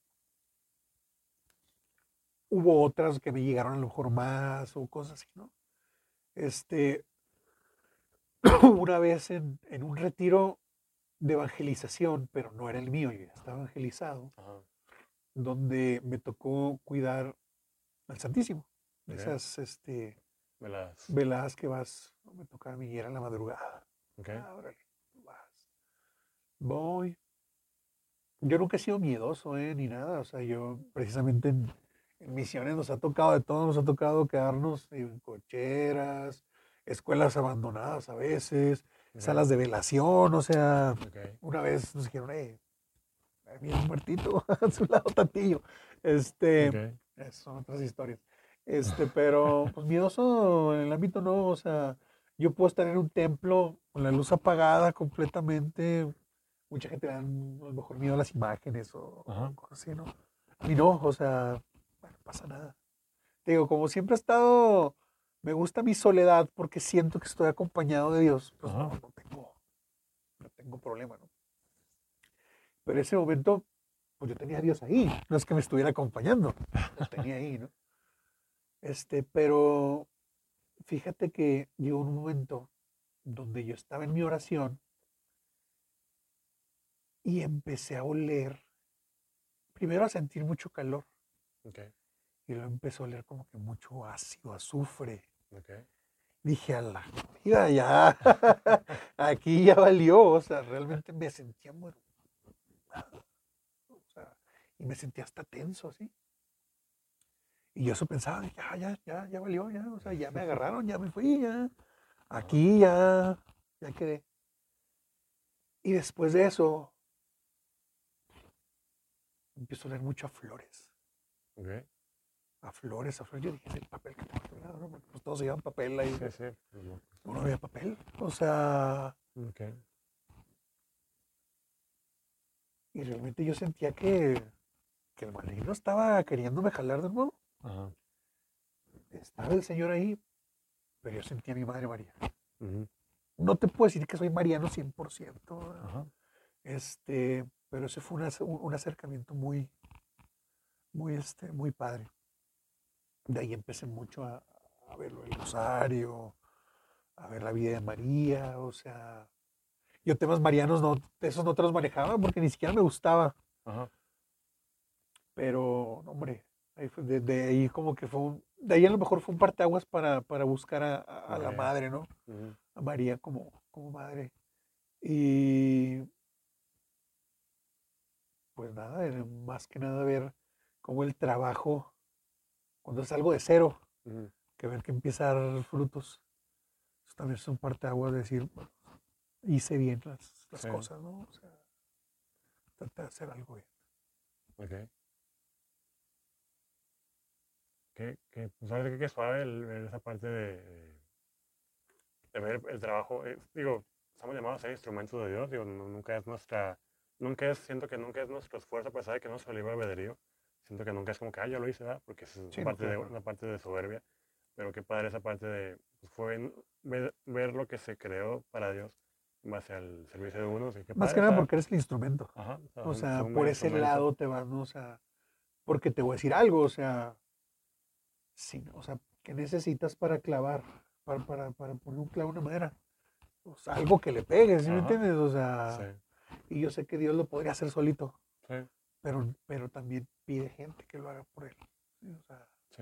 hubo otras que me llegaron a lo mejor más o cosas así, ¿no? Este, una vez en, en un retiro de evangelización, pero no era el mío, yo ya estaba evangelizado, ajá. donde me tocó cuidar al Santísimo, de Ok, esas este, me las. veladas que vas, no me tocaba a mí, era en la madrugada. Ok, Ah, órale, vas. Voy. Yo nunca he sido miedoso, ¿eh? Ni nada. O sea, yo precisamente en, en misiones nos ha tocado de todo, nos ha tocado quedarnos en cocheras, escuelas abandonadas a veces, ok, salas de velación. O sea, ok, una vez nos dijeron, eh, ahí viene un muertito a su lado tantillo. Este, ok. esas son otras historias. Este, pero pues miedoso en el ámbito no, o sea, yo puedo estar en un templo con la luz apagada completamente. Mucha gente le dan a lo mejor miedo a las imágenes o, Ajá, o cosas así, ¿no? A mí no, o sea, bueno, no pasa nada. Te digo, como siempre he estado, me gusta mi soledad porque siento que estoy acompañado de Dios, pues no, ajá, no tengo, no tengo problema, ¿no? Pero en ese momento, pues yo tenía a Dios ahí, no es que me estuviera acompañando, lo tenía ahí, ¿no? Este, pero fíjate que llegó un momento donde yo estaba en mi oración y empecé a oler, primero a sentir mucho calor ok, y luego empezó a oler como que mucho ácido, azufre. ok. Dije, a la vida, ya, aquí ya valió, o sea, realmente me sentía muy, o sea, y me sentía hasta tenso, ¿sí? Y yo eso pensaba, dije, ya, ya, ya, ya valió, ya, o sea, ya me agarraron, ya me fui, ya, Ajá, aquí ya, ya quedé. Y después de eso, empiezo a oler mucho a flores, ok. a flores, a flores. Yo dije, es el papel que tengo aquí, ¿no? Porque, pues todos se llevan papel ahí, Sí, ¿no? sí, pues no. No había papel, o sea, Ok, y realmente yo sentía que, que el maligno estaba queriéndome jalar de nuevo. ajá, Estaba el Señor ahí, pero yo sentía a mi Madre María. ujú, No te puedo decir que soy mariano cien por ciento, ajá, este, pero ese fue un, ace- un- un acercamiento muy, muy, este, muy padre. De ahí empecé mucho a, a ver el rosario, a ver la vida de María, o sea, yo temas marianos, no, esos no te los manejaba porque ni siquiera me gustaba, ajá, pero, no, hombre, ahí fue- de, de ahí como que fue un, de ahí a lo mejor fue un parteaguas para, para buscar a, a- a ok, la madre, ¿no? ujú, A María como, como madre. Y pues nada, era más que nada ver cómo el trabajo, cuando es algo de cero, Ujú. que ver que empieza a dar frutos, eso también es un parte agua de decir, bueno, hice bien las, las Sí, cosas, ¿no? O sea, traté de hacer algo bien. ok. Que, que, pues ahora sí que suave el, ver esa parte de, de- de ver el trabajo. eh, digo, estamos llamados a ser instrumentos de Dios. Digo, nu- nunca es nuestra, nunca es, siento que nunca es nuestro esfuerzo, a pesar de que no es nuestro libre albedrío. Siento que nunca es como que, ah, yo lo hice, ¿verdad? Porque es una Sí, no, parte de, claro, claro. una parte de soberbia. Pero qué padre esa parte de, pues, fue en- ver, ver lo que se creó para Dios en base al servicio de unos. Y qué Más padre, que o nada sea, porque eres el instrumento. ajá, o sea, O son, sea, son un buen por ese instrumento. lado te vas, ¿no? O sea, porque te voy a decir algo, o sea, sí, o sea, ¿qué necesitas para clavar? Para, para, para poner un clavo en una madera. O sea, algo que le pegue, ¿sí me Ajá, entiendes? O sí, sea, y yo sé que Dios lo podría hacer solito, sí, pero, pero también pide gente que lo haga por él. ¿Sí? O sea, sí.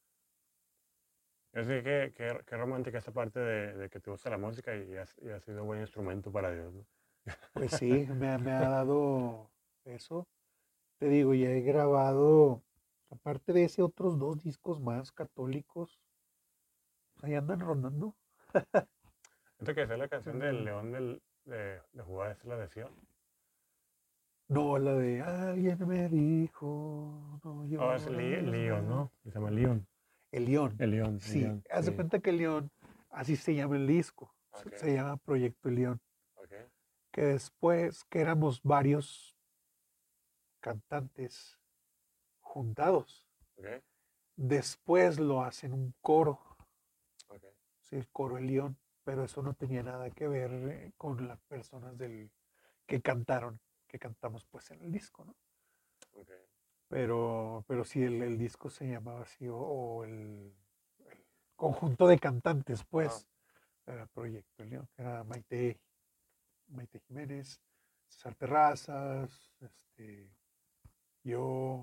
Es que, que, que- que romántica esta parte de, de que te gusta la música y has, y has sido un buen instrumento para Dios, ¿no? pues sí, me, ha- me ha dado eso. Te digo, ya he grabado, aparte de ese, otros dos discos más católicos. Pues ahí andan rondando. Siento que esa es la canción del Pero León del, de, de Judá, esa es la de Sion. no, la de alguien me dijo, no Oh, es Li- llores Leon, más. ¿no? Se llama Leon. El León. El León, el Sí, León, haz de sí. cuenta que el León, así se llama el disco. Se, Ok, se llama Proyecto León. ok, Que después, que éramos varios cantantes juntados, ok, después lo hacen un coro, ok, sí, el coro El León, pero eso no tenía nada que ver eh, con las personas del, que cantaron, que cantamos pues en el disco, ¿no? ok. Pero, pero sí, el, el disco se llamaba así, o, o el, el conjunto de cantantes, Ajá, pues, era Proyecto León, que era Maite, Maite Jiménez, César Terrazas, este, yo,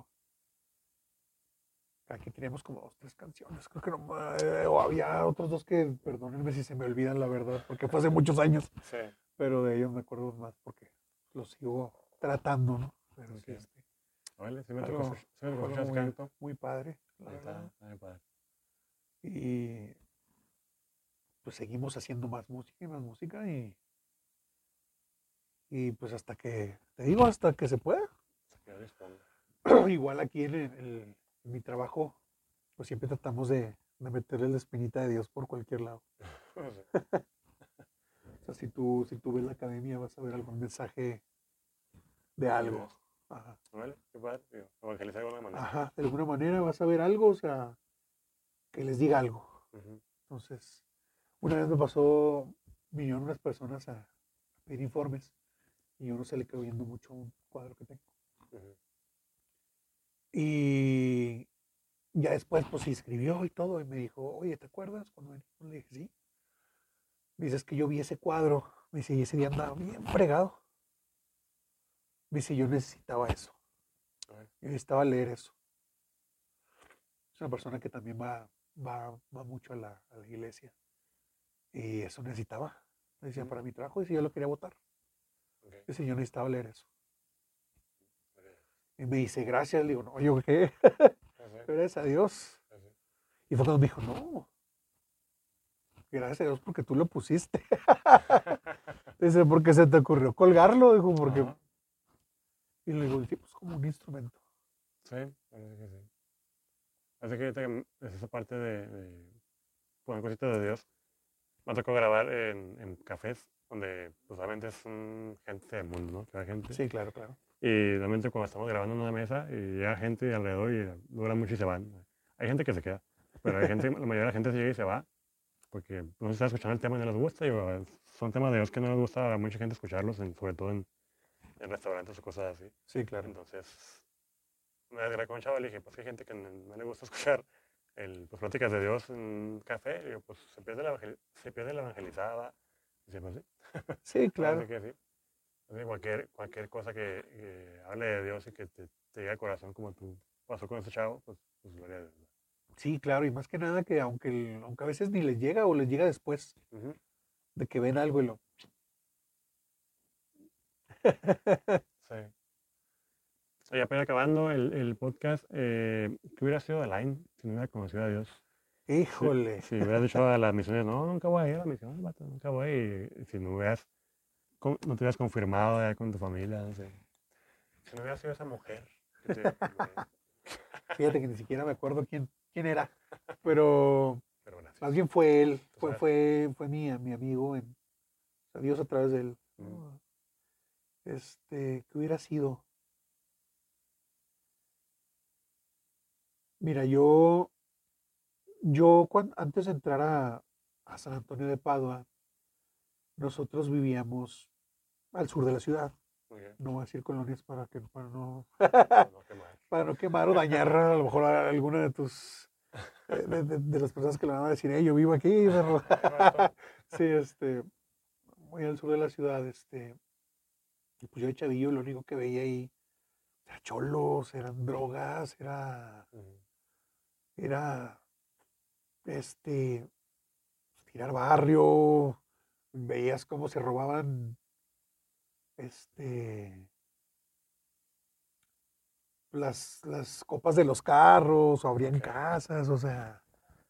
aquí teníamos como dos, tres canciones, creo que no, eh, o había otros dos que, perdónenme si se me olvidan la verdad, porque fue hace muchos años, sí, pero de ellos me acuerdo más porque los sigo tratando, ¿no? Pero ok. sí, este, Vale, sí me tocó, algo, escuch- sí me tocó algo escuchar ese muy, canto. muy padre, la Ahí está, verdad. está bien padre. Y pues seguimos haciendo más música y más música y, y pues hasta que, te digo, hasta que se pueda. Se quedó disponga. Igual aquí en, el- el- en mi trabajo, pues siempre tratamos de, de meterle la espinita de Dios por cualquier lado. Sí, O sea, si tú, si tú ves la academia vas a ver algún mensaje de de Dios. algo. Ajá. Vale, qué padre, digo, evangelizar de alguna manera. Ajá, de alguna manera vas a ver algo, o sea, que les diga algo. Ujú, Entonces, una vez me pasó, vinieron unas personas a pedir informes y a uno se le quedó viendo mucho un cuadro que tengo. ujú, Y ya después, pues se inscribió y todo, y me dijo, oye, ¿te acuerdas cuando venimos? Le dije, sí. Me dice, es que yo vi ese cuadro. Me dice, y ese día andaba bien fregado. Me dice, yo necesitaba eso. a ver, Yo necesitaba leer eso. Es una persona que también va, va, va mucho a la, a la iglesia. Y eso necesitaba. Me decía, ujú, para mi trabajo, dice, yo lo quería votar. ok, Dice, yo necesitaba leer eso. ok, Y me dice, gracias. Le digo, no, yo qué. así, Gracias a Dios. así. Y fue cuando me dijo, no, gracias a Dios porque tú lo pusiste. Dice, porque se te ocurrió colgarlo. Dijo, porque. Ajá, Y le digo, sí, pues como un instrumento. sí, parece que sí. Así que ahorita que es esa parte de, de poner cositas de Dios, me tocó grabar en, en cafés donde pues obviamente es un gente del mundo, ¿no? Cada gente. Sí, claro, claro. Y realmente cuando estamos grabando en una mesa y llega gente alrededor y dura mucho y se van. Hay gente que se queda, pero hay gente, la mayoría de la gente se llega y se va porque no se está escuchando el tema y no les gusta. Y bueno, son temas de Dios que no les gusta a mucha gente escucharlos, en- sobre todo en, en restaurantes o cosas así. Sí, claro. Entonces, una vez grabé con un chavo, le dije, pues que hay gente que no, no le gusta escuchar el, pues, pláticas de Dios en un café. Y yo, pues se pierde la, evangel- se pierde la evangelizada. Y dice, pues sí, Sí, ahora sí claro. que sí. Así, cualquier, cualquier cosa que, que hable de Dios y que te, te llegue al corazón como tú pasó con ese chavo, pues, pues gloria a Dios. Sí, claro. Y más que nada que aunque, el- aunque a veces ni les llega o les llega después Ujú, de que ven algo y lo. sí. Oye, para ir acabando el, el podcast, eh, ¿qué hubiera sido de Line si no hubiera conocido a Dios? Si, Híjole. si hubieras dicho a las misiones, no, nunca voy a ir a la misión, vato, nunca voy, y si no hubieras, con- no te hubieras confirmado ya con tu familia, no sé. Si no hubiera sido esa mujer que te dijo, pues, güey, Fíjate que ni siquiera me acuerdo quién, quién era, pero pero gracias. más bien fue él, Tú fue, sabes. fue, fue mi, mi amigo, en, o sea, Dios a través de él. Mm, ¿No? Este, ¿qué hubiera sido? Mira, yo, yo cuan- antes de entrar a, a San Antonio de Padua, nosotros vivíamos al sur de la ciudad. muy bien. No voy a decir colonias para que para no, Para no quemar. para no quemar o dañar a lo mejor a alguna de tus eh, de, de- de las personas que le van a decir, hey, yo vivo aquí, perro". Eh, vato. Sí, este, muy al sur de la ciudad, este, y pues yo de chavillo lo único que veía ahí era cholos, eran drogas, era, Mm, era, este, tirar barrio, veías cómo se robaban, este, las, las copas de los carros, o abrían ok. casas, o sea,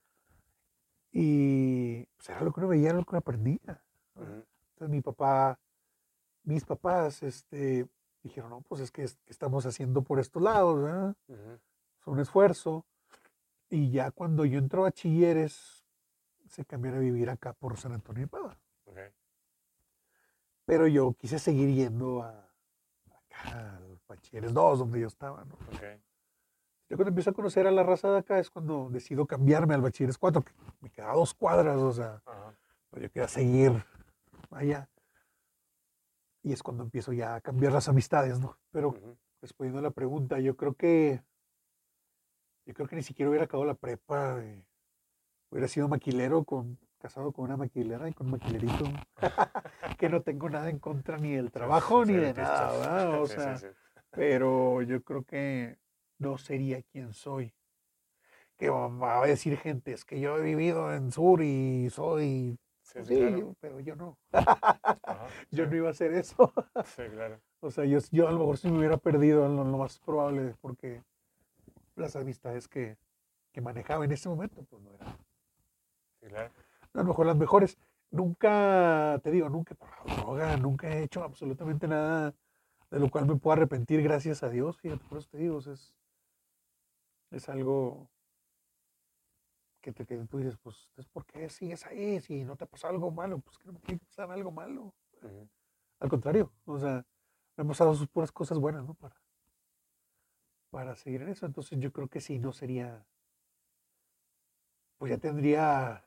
y pues era lo que uno veía, era lo que uno aprendía. ¿Verdad? Ujú, Entonces mi papá, mis papás, este, dijeron, no, pues es que, es- que estamos haciendo por estos lados, ¿verdad? ujú, Es un esfuerzo. Y ya cuando yo entro a bachilleres, se cambiaron a vivir acá por San Antonio de Padua. ok, Pero yo quise seguir yendo a, acá al bachilleres dos, donde yo estaba, ¿no? ok. Yo cuando empiezo a conocer a la raza de acá es cuando decido cambiarme al bachilleres cuatro, que me queda a dos cuadras, o sea, Ajá. pues yo quería seguir allá. Y es cuando empiezo ya a cambiar las amistades, ¿no? Pero Ujú, respondiendo a la pregunta, yo creo que, yo creo que ni siquiera hubiera acabado la prepa, eh, hubiera sido maquilero con, casado con una maquilera y con un maquilerito, que no tengo nada en contra ni del sí, sí, trabajo ni sí, de pistas. nada, ¿verdad? O Sí, sí, sea, sí. pero yo creo que no sería quien soy. Que va a decir gente, es que yo he vivido en Sur y soy, Sí, pues sí, sí, claro. yo- pero yo no, Ajá, sí, yo no iba a hacer eso. sí, claro. O sea, yo, yo a lo mejor sí me hubiera perdido lo, lo más probable, porque las amistades que, que manejaba en ese momento, pues no eran Sí, claro. a lo mejor las mejores. Nunca, te digo, nunca he probado droga, nunca he hecho absolutamente nada de lo cual me puedo arrepentir, gracias a Dios. Fíjate, por eso te digo, es, es algo que, te, que tú dices, pues, ¿es por qué sigues ahí? Si no te ha pasado algo malo, pues que no me tiene que pasar algo malo. Ujú, Al contrario, o sea, me han pasado sus puras cosas buenas, ¿no? Para, para seguir en eso. Entonces yo creo que sí, no sería, pues ya tendría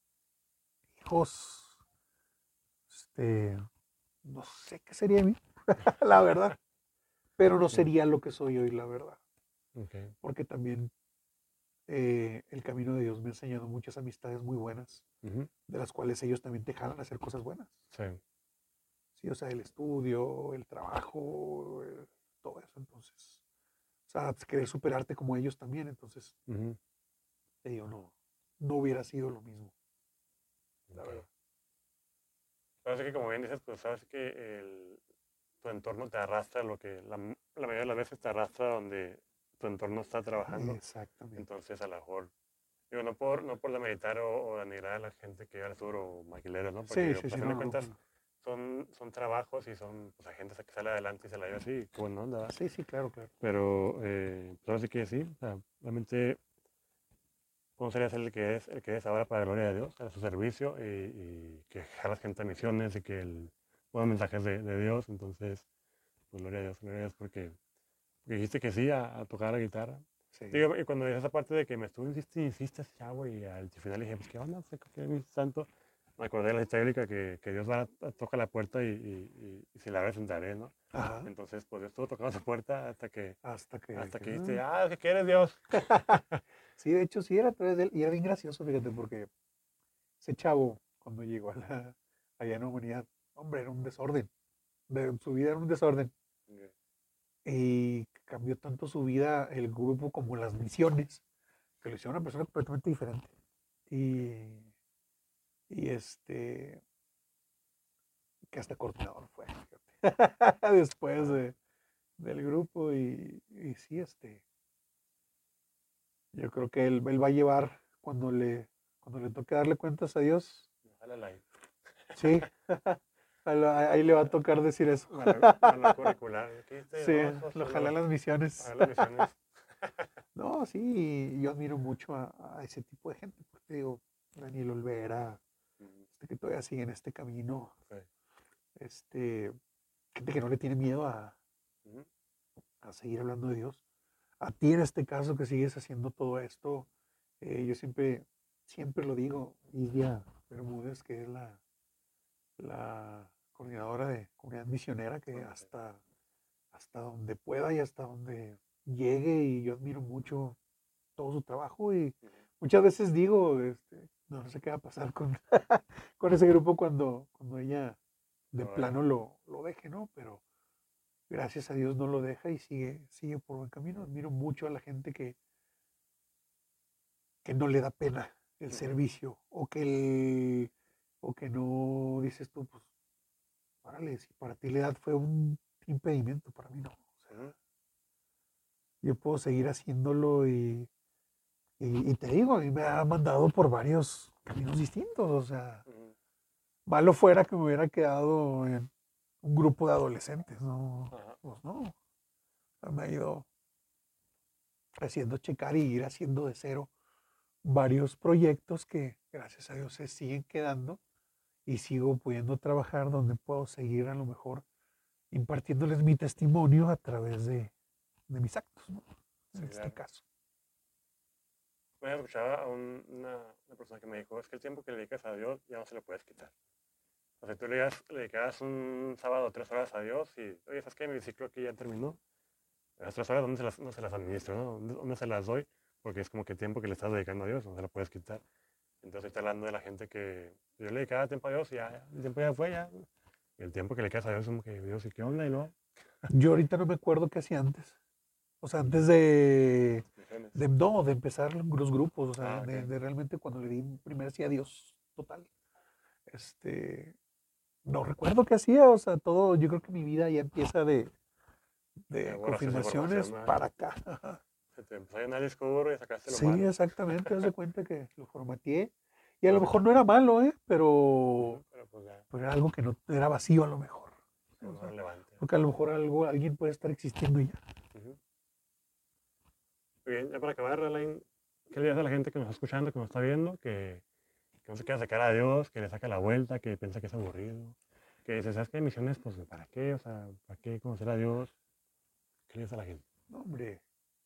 hijos, este, no sé qué sería de mí, la verdad, pero no ujú, sería lo que soy hoy, la verdad, ok. porque también eh, el camino de Dios me ha enseñado muchas amistades muy buenas, Ujú, de las cuales ellos también te jalan a hacer cosas buenas. sí. Sí, o sea, el estudio, el trabajo, el- todo eso. Entonces, o sea, querer superarte como ellos también. Entonces, Ujú, te digo, no, no hubiera sido lo mismo, la ok. verdad. Sabes que como bien dices, pues sabes que el, tu entorno te arrastra lo que la, la mayoría de las veces te arrastra donde tu entorno está trabajando. Exactamente. Entonces, a lo mejor, digo, no por, no por demeritar o, o denigrar a la gente que va al sur o maquileros, ¿no? Porque Sí, digo, sí, pues, a sí, fin de no, no, cuentas bueno. son, son trabajos y son pues, a gente que sale adelante y se la lleva así, qué buena onda, ¿va? Sí, sí, claro, claro. Pero, eh, pues ahora sí que sí, o sea, realmente, ¿cómo sería ser el que es, el que es ahora para la gloria de Dios, a su servicio y, y que jala gente a misiones y que el, buenos mensajes de, de Dios? Entonces, pues gloria a Dios, gloria a Dios, porque, porque dijiste que sí a, a tocar la guitarra. Sí. Digo, y cuando dices esa parte de que me estuvo insiste, insiste ese chavo y al final dije, pues qué onda, pues, qué me insiste tanto. Me acordé de la historia bíblica que, que Dios va a, a- toca la puerta y, y, y, y si la abres entraré, ¿no? Ajá. Entonces, pues Dios estuvo tocando su puerta hasta que, Hasta que, hasta que que dijiste, no. ah, ¿qué quieres, Dios? Sí, de hecho, sí era a través de él. Y era bien gracioso, fíjate, porque ese chavo, cuando llegó a la, allá en la humanidad, hombre, era un desorden. De, su vida era un desorden. Ok. Y cambió tanto su vida, el grupo, como las misiones, que lo hicieron una persona completamente diferente. Y, y este, que hasta coordinador fue, fíjate. Después Ajá. de, del grupo y, y sí, este, yo creo que él, él va a llevar cuando le, cuando le toque darle cuentas a Dios, Ojalá la sí, ahí lo- ahí le va a tocar decir eso. mano, mano curricular. Aquí este, Sí, no, eso lo sí jalé a lo. las misiones. Ojalá las misiones. No, sí, yo admiro mucho a, a ese tipo de gente, porque digo, Daniel Olvera, Ujú, este que todavía sigue en este camino, sí, este, gente que no le tiene miedo a, ujú, a seguir hablando de Dios. A ti en este caso que sigues haciendo todo esto, eh, yo siempre, siempre lo digo, Idia Bermúdez, que es la, la coordinadora de comunidad misionera, que bueno, sí, hasta, hasta donde pueda y hasta donde llegue, y yo admiro mucho todo su trabajo y ujú, muchas veces digo, este, no, no sé qué va a pasar con, con ese grupo cuando, cuando ella de lo deja. plano lo, lo deje, ¿no? Pero gracias a Dios no lo deja y sigue, sigue por buen camino. Admiro mucho a la gente que, que no le da pena el Ujú, servicio o que, el, o que no dices tú, pues, órale, si para ti la edad fue un impedimento, para mí no. O ujú, sea, yo puedo seguir haciéndolo y, y, y te digo, a mí me ha mandado por varios caminos distintos. O sea, ujú, malo fuera que me hubiera quedado en un grupo de adolescentes, ¿no? ajá, Pues no, me ha ido haciendo checar y ir haciendo de cero varios proyectos que gracias a Dios se siguen quedando y sigo pudiendo trabajar donde puedo seguir a lo mejor impartiéndoles mi testimonio a través de, de mis actos, ¿no? En sí, este claro. caso. Una vez escuchaba a un- una, una persona que me dijo, es que el tiempo que le dedicas a Dios ya no se lo puedes quitar. O sea, tú le, das- le dedicabas un sábado tres horas a Dios y, oye, ¿sabes qué? Mi ciclo aquí ya terminó. Las tres horas, ¿dónde se las, no se las administro? ¿No? ¿Dónde, dónde se las doy? Porque es como que tiempo que le estás dedicando a Dios, no se lo puedes quitar. Entonces está hablando de la gente que yo le dedicaba tiempo a Dios y ya, ya, el tiempo ya fue, ya. Y el tiempo que le quedas a Dios es como que, Dios, ¿y qué onda? Y luego, Yo ahorita no me acuerdo qué hacía antes. O sea, antes de, misiones. de no, de empezar los grupos, o sea, Ah, de, ok. de realmente cuando le di primer sí a Dios total. Este, no recuerdo qué hacía, o sea, todo, yo creo que mi vida ya empieza de, Ya de borras esa información, confirmaciones ¿no? para acá. Se te empezó a llenar el disco y sacaste lo Sí, malo. exactamente, haz de cuenta que lo formateé. Y a lo Ah, mejor no era malo, ¿eh? ujú, Pero, pero pues ya, pero era algo que no era vacío a lo mejor. ya O no es sea, relevante. porque a lo mejor algo, alguien puede estar existiendo y ya. Ujú. Muy bien, ya para acabar, Alain, ¿qué le dices a la gente que nos está escuchando, que nos está viendo, que, que no se quiera sacar a Dios, que le saca la vuelta, que piensa que es aburrido? Que dice, ¿sabes qué? Misiones, pues, ¿para qué? O sea, ¿para qué conocer a Dios? ¿Qué le dices a la gente? No, hombre,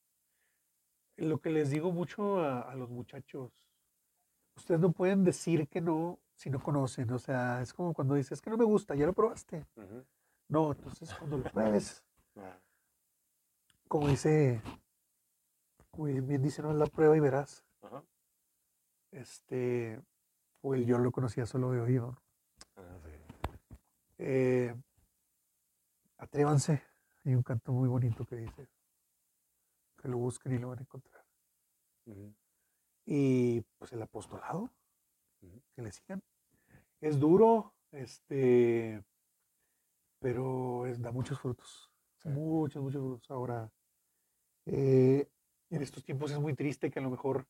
lo que les digo mucho a, a los muchachos, ustedes no pueden decir que no si no conocen. O sea, es como cuando dices que no me gusta, ya lo probaste. Ujú. No, entonces cuando lo pruebes, Ah, como dice, como bien dice, no es la prueba y verás. ajá. Este, pues yo lo conocía solo de oído, ¿no? Ah, sí. Eh, Atrévanse. Hay un canto muy bonito que dice que lo busquen y lo van a encontrar. Ujú, Y pues el apostolado, ujú, que le sigan. Es duro, este, pero es, da muchos frutos. sí. Muchos, muchos frutos. Ahora, eh, en estos tiempos es muy triste que a lo mejor,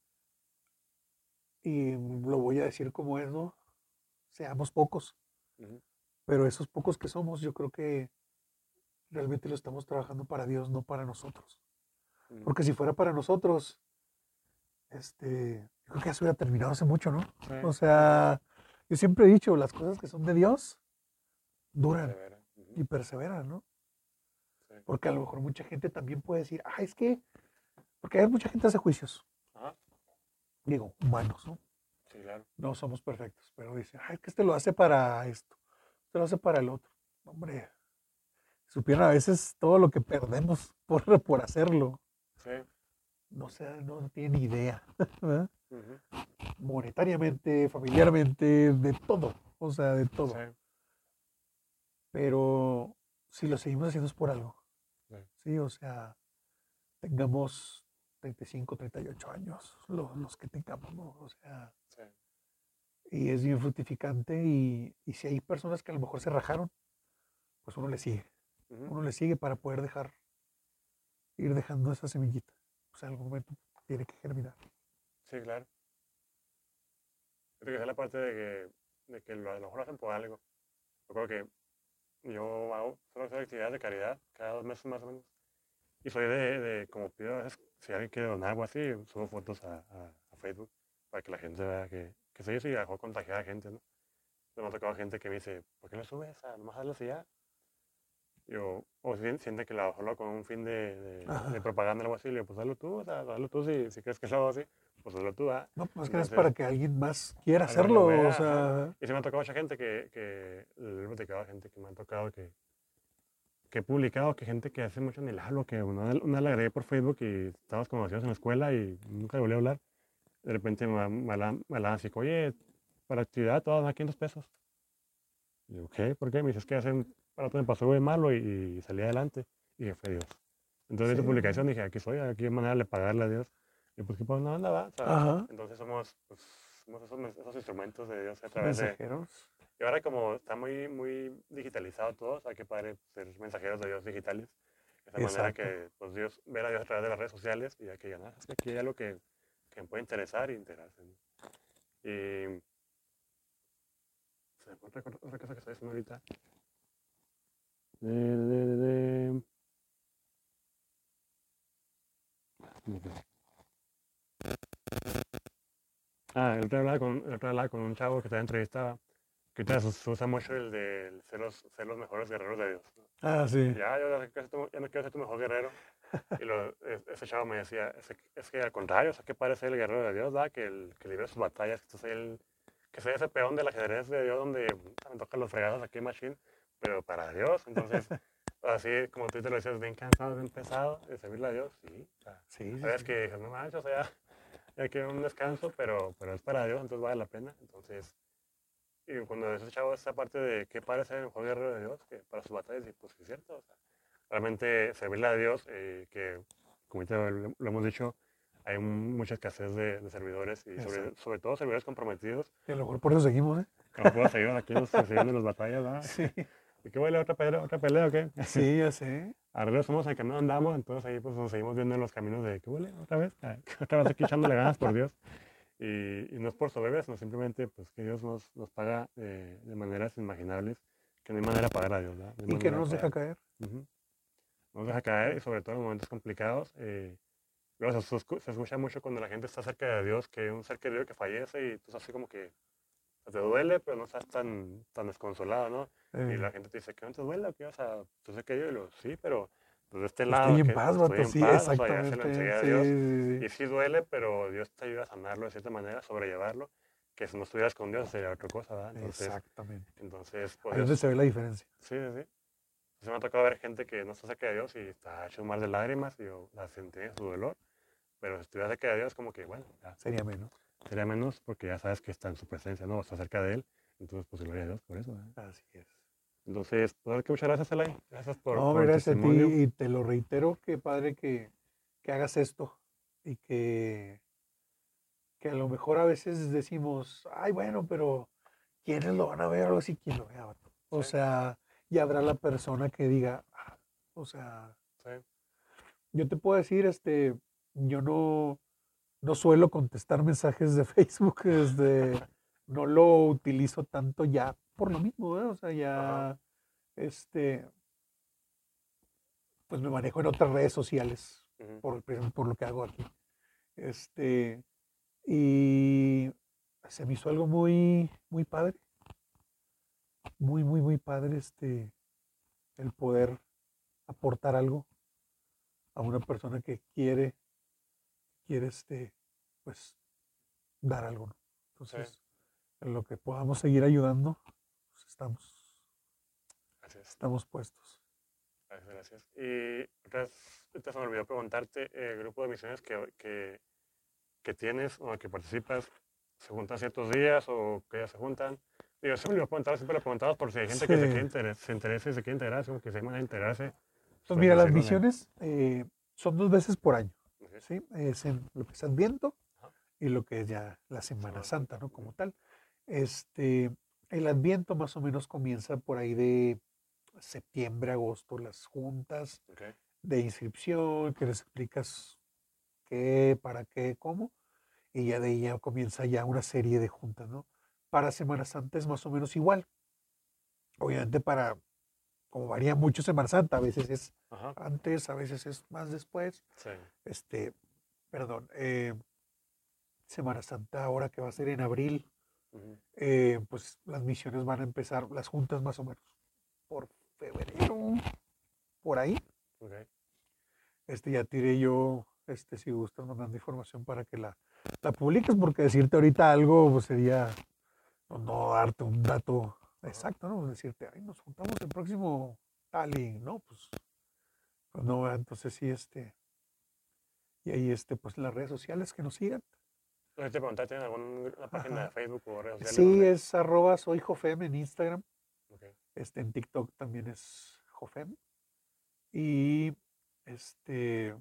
y lo voy a decir como es, ¿no? Seamos pocos, Ujú, pero esos pocos que somos, yo creo que realmente lo estamos trabajando para Dios, no para nosotros. ujú, Porque si fuera para nosotros, este, yo creo que ya se hubiera terminado hace mucho, ¿no? sí. O sea, yo siempre he dicho, las cosas que son de Dios duran Persevera. Ujú, y perseveran, ¿no? sí. Porque a lo mejor mucha gente también puede decir, ah, es que, porque hay mucha gente hace juicios, Ajá. digo, humanos, ¿no? Sí, claro. No somos perfectos, pero dice, ah, es que este lo hace para esto, este lo hace para el otro. Hombre, si supieran a veces todo lo que perdemos por, por hacerlo, Sí. no sé, no, no tienen ni idea, ¿verdad? Ujú, Monetariamente, familiarmente, de todo, o sea, de sí. todo. Pero si lo seguimos haciendo es por algo, Sí. ¿sí? O sea, tengamos treinta y cinco, treinta y ocho años, los, los que tengamos, ¿no? O sea, Sí. y es bien fructificante y, y si hay personas que a lo mejor se rajaron, pues uno le sigue, Ujú, uno le sigue para poder dejar. ir dejando esa semillita. Pues en algún momento tiene que germinar. Sí, claro. Creo que esa es la parte de que, de que lo- a lo mejor lo hacen por algo. Yo creo que yo hago solo hacer actividades de caridad cada dos meses más o menos. Y soy de, de como pido a veces, si alguien quiere donar algo así, subo fotos a, a- a Facebook para que la gente vea que, que soy yo y a lo mejor contagiar a gente, ¿no? Me ha tocado gente que me dice, ¿por qué no subes? A nomás hazlo así ya. Yo, o si siente que la solo con un fin de, de, de Ajá. propaganda o algo así, le digo, pues hazlo tú, o sea, hazlo tú si, si crees que es algo así, pues hazlo tú, ¿ah? No, pues que es Entonces, para que alguien más quiera alguien lo hacerlo. O vea, ajá. sea, Y se me ha tocado mucha gente que, que le he platicado a gente que me ha tocado que, que he publicado, que gente que hace mucho ni le hablo, que una, una la agregué por Facebook y estábamos conocidos en la escuela y nunca le volví a hablar. De repente me, me hablan me hablan así, oye, para actividad todas a quinientos pesos. Y yo, ¿qué? ¿Por qué? Me dices que hacen, para otro me pasó muy malo y, y salí adelante. Y dije, fue Dios. Entonces, sí, esta ¿no? publicación dije, aquí soy, aquí hay manera de pagarle a Dios. Y pues, ¿qué pues, no, nada, va. O sea, Ajá. entonces somos, pues, somos esos, men- esos instrumentos de Dios a través de... Mensajeros. Y ahora como está muy, muy digitalizado todo, hay que poder ser mensajeros de Dios digitales. De esa manera Exacto. que, pues, Dios, ver a Dios a través de las redes sociales y ya que ganar. Es que aquí hay algo que, que me puede interesar y integrarse, ¿no? Y se me fue otra, otra cosa que estoy diciendo ahorita. De, de, de, de- Ah, el otro día hablaba con, el otro día hablaba con un chavo que te entrevistaba, que ahorita se se usa mucho el de ser los, ser los mejores guerreros de Dios, ¿no? Ah, sí. Ya, yo ya, quiero ser tu- ya no quiero ser tu mejor guerrero. Y lo, e- ese chavo me decía, es, es que al contrario, o sea, que parece el guerrero de Dios, ¿verdad? Que, el, que libera sus batallas, que soy el, que soy ese peón del ajedrez de Dios donde puta, me tocan los fregados aquí en Machine, pero para Dios. Entonces, así como tú te lo decías, bien cansado, bien pesado de servirle a Dios, sí. O sea, Sí, sí, sabes sí. que no manches, o sea, ya quiero un descanso, pero, pero es para Dios, entonces vale la pena. Entonces, y cuando ese chavo esa parte de qué padre ser el mejor guerrero de Dios, que para sus batallas, y pues sí es cierto, o sea, realmente servirle a Dios, eh, que como ya lo, lo hemos dicho, hay mucha escasez de, de servidores y sobre, Exacto. sobre todo servidores comprometidos. Y a lo mejor por eso seguimos, ¿eh? Que nos puedan seguir aquí nos siguiendo en las batallas, ¿verdad? Sí. ¿Y qué huele? ¿Otra pelea, otra pelea o qué? Sí, ya sé. Arriba somos el camino andamos, entonces ahí pues nos seguimos viendo en los caminos de ¿qué huele? ¿Otra vez? Ah, otra vez aquí echándole ganas por Dios. Y, y no es por soberbia, sino simplemente pues que Dios nos, nos paga eh, de maneras inimaginables, que no hay manera de pagar a Dios, ¿verdad? No hay Y que manera no de nos deja pagar. caer. Uh-huh. Nos deja caer y sobre todo en momentos complicados. Eh, luego se, se, escucha mucho cuando la gente está cerca de Dios, que hay un ser querido que fallece y tú estás así como que te duele, pero no estás tan, tan desconsolado, ¿no? Y Eh, la gente te dice, ¿qué no te duele? ¿Qué? O sea, tú sé que yo, y lo, sí, pero pues, de este yo estoy lado, en que paz, pues, estoy vato. en Sí, paz, o sea, ya se lo exactamente. entregué a Sí, Dios. sí, Y sí. sí duele, pero Dios te ayuda a sanarlo de cierta manera, sobrellevarlo, que si no estuvieras con Dios sería otra cosa, ¿verdad? Entonces, Exactamente. entonces pues Ahí es donde Dios, se ve la diferencia. sí, sí, sí. Se me ha tocado ver gente que no está cerca de Dios y está hecho un mar de lágrimas y yo la sentí en su dolor, pero si estuviera cerca de Dios, como que, bueno, ya, Sería menos. sería menos porque ya sabes que está en su presencia, ¿no? Está cerca de Él, entonces pues gloria a Dios por eso, ¿verdad? Así es. Entonces, pues, que muchas gracias, Elay. Gracias por, No, por hombre, el gracias a ti testimonio. y te lo reitero, qué padre que, que hagas esto y que, que a lo mejor a veces decimos, ay, bueno, pero ¿quiénes lo van a ver? O algo así, ¿quién lo vea, vato? Sí, O sea, ya habrá la persona que diga, "Ah", o sea, sí, yo te puedo decir, este, yo no, no suelo contestar mensajes de Facebook, este, no lo utilizo tanto ya por lo mismo, ¿eh? O sea, ajá, ya, este, pues me manejo en otras redes sociales ujú, por, por lo que hago aquí. Este, y se me hizo algo muy, muy padre, muy, muy, muy padre, este, el poder aportar algo a una persona que quiere, quiere, este, pues, dar algo, ¿no? sí, Entonces, en lo que podamos seguir ayudando, pues estamos, gracias, estamos puestos. gracias, gracias. Y otras, ahorita se me olvidó preguntarte, eh, el grupo de misiones que, que, que tienes o que participas, ¿se juntan ciertos días o qué días se juntan? Digo, se me olvidó preguntar, siempre lo preguntamos por si hay gente que se, quiere Sí. interes, se interese y se quiere integrar, como que se llama a integrarse, Pues pues mira, las decirlo en el... misiones eh, son dos veces por año, ¿Sí? ¿sí? Es en lo que es Adviento Ajá, y lo que es ya la Semana Semana Santa, Santa. ¿no? Ujú, Como tal. Este, el Adviento más o menos comienza por ahí de septiembre, agosto, las juntas. ok, de inscripción, que les explicas qué, para qué, cómo, y ya de ahí ya comienza ya una serie de juntas, ¿no? Para Semana Santa es más o menos igual. Obviamente para, como varía mucho Semana Santa, a veces es Ajá. antes, a veces es más después. Sí. Este, perdón, eh, Semana Santa ahora que va a ser en abril, Ujú. eh, pues las misiones van a empezar, las juntas más o menos por febrero, por ahí. Ok. Este, ya tiré yo, este, si gustas mandando información para que la, la publiques, porque decirte ahorita algo pues, sería no, no darte un dato Ajá. exacto, ¿no? Decirte, ay, nos juntamos el próximo tal y, no, pues, pues no, ¿verdad? Entonces sí, este, y ahí, este, pues las redes sociales que nos sigan. Entonces te preguntaste, ¿tienen alguna página de Ajá. Facebook o redes sociales Sí, donde? es arroba soy Jofem en Instagram, Ok. este, en TikTok también es Jofem. Y este,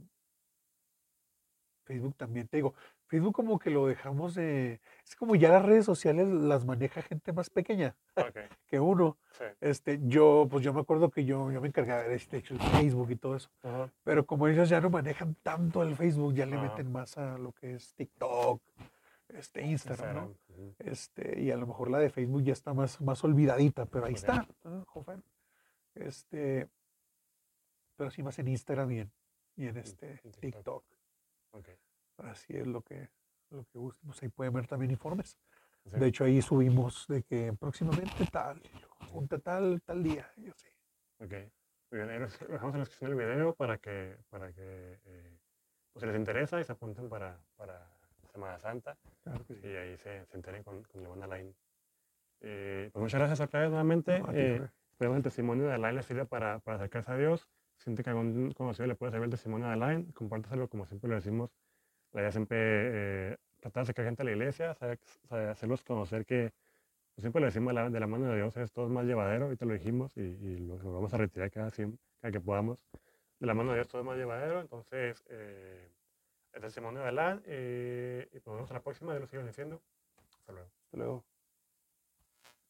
Facebook también, te digo, Facebook como que lo dejamos de, es como ya las redes sociales las maneja gente más pequeña Ok. que uno. Sí. Este, yo, pues yo me acuerdo que yo, yo me encargaba de este, hecho, el Facebook y todo eso. Ajá. Pero como ellos ya no manejan tanto el Facebook, ya le Ajá. meten más a lo que es TikTok, este, Instagram, ¿no? Instagram. Ujú. Este, y a lo mejor la de Facebook ya está más, más olvidadita, pero ahí Ok. está, ¿no? Joven. Este, pero sí más en Instagram y en, y en En este en TikTok. TikTok. Ok. Así es lo que, lo que gusta. Pues ahí pueden ver también informes. Sí. De hecho, ahí subimos de que próximamente tal, junta tal, tal día. Yo sé. Ok. Muy bien, ahí los dejamos en la descripción del video para que, para que eh, pues, si les interesa y se apunten para, para Semana Santa Claro que y sí. ahí se, se enteren con, con la banda Line. Eh, pues muchas gracias otra vez nuevamente. No, a ti, Eh, Jorge. esperemos el testimonio de Line les sirva para, para acercarse a Dios. Siente que a algún conocido le puede servir el testimonio de Line, compártaselo como siempre lo decimos. La idea siempre eh, tratar de acercar gente a la iglesia, saber- saber hacerlos conocer que pues, siempre lo decimos de la, de la mano de Dios, esto es más llevadero, y te lo dijimos y, y lo, lo vamos a retirar cada, siem- cada que podamos. De la mano de Dios todo es más llevadero, entonces eh, el testimonio de Alan eh, y pues nos vemos en la próxima, de lo sigo diciendo. Hasta luego. Hasta luego.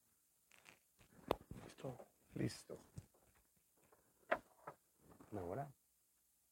Listo. Listo. Una hora.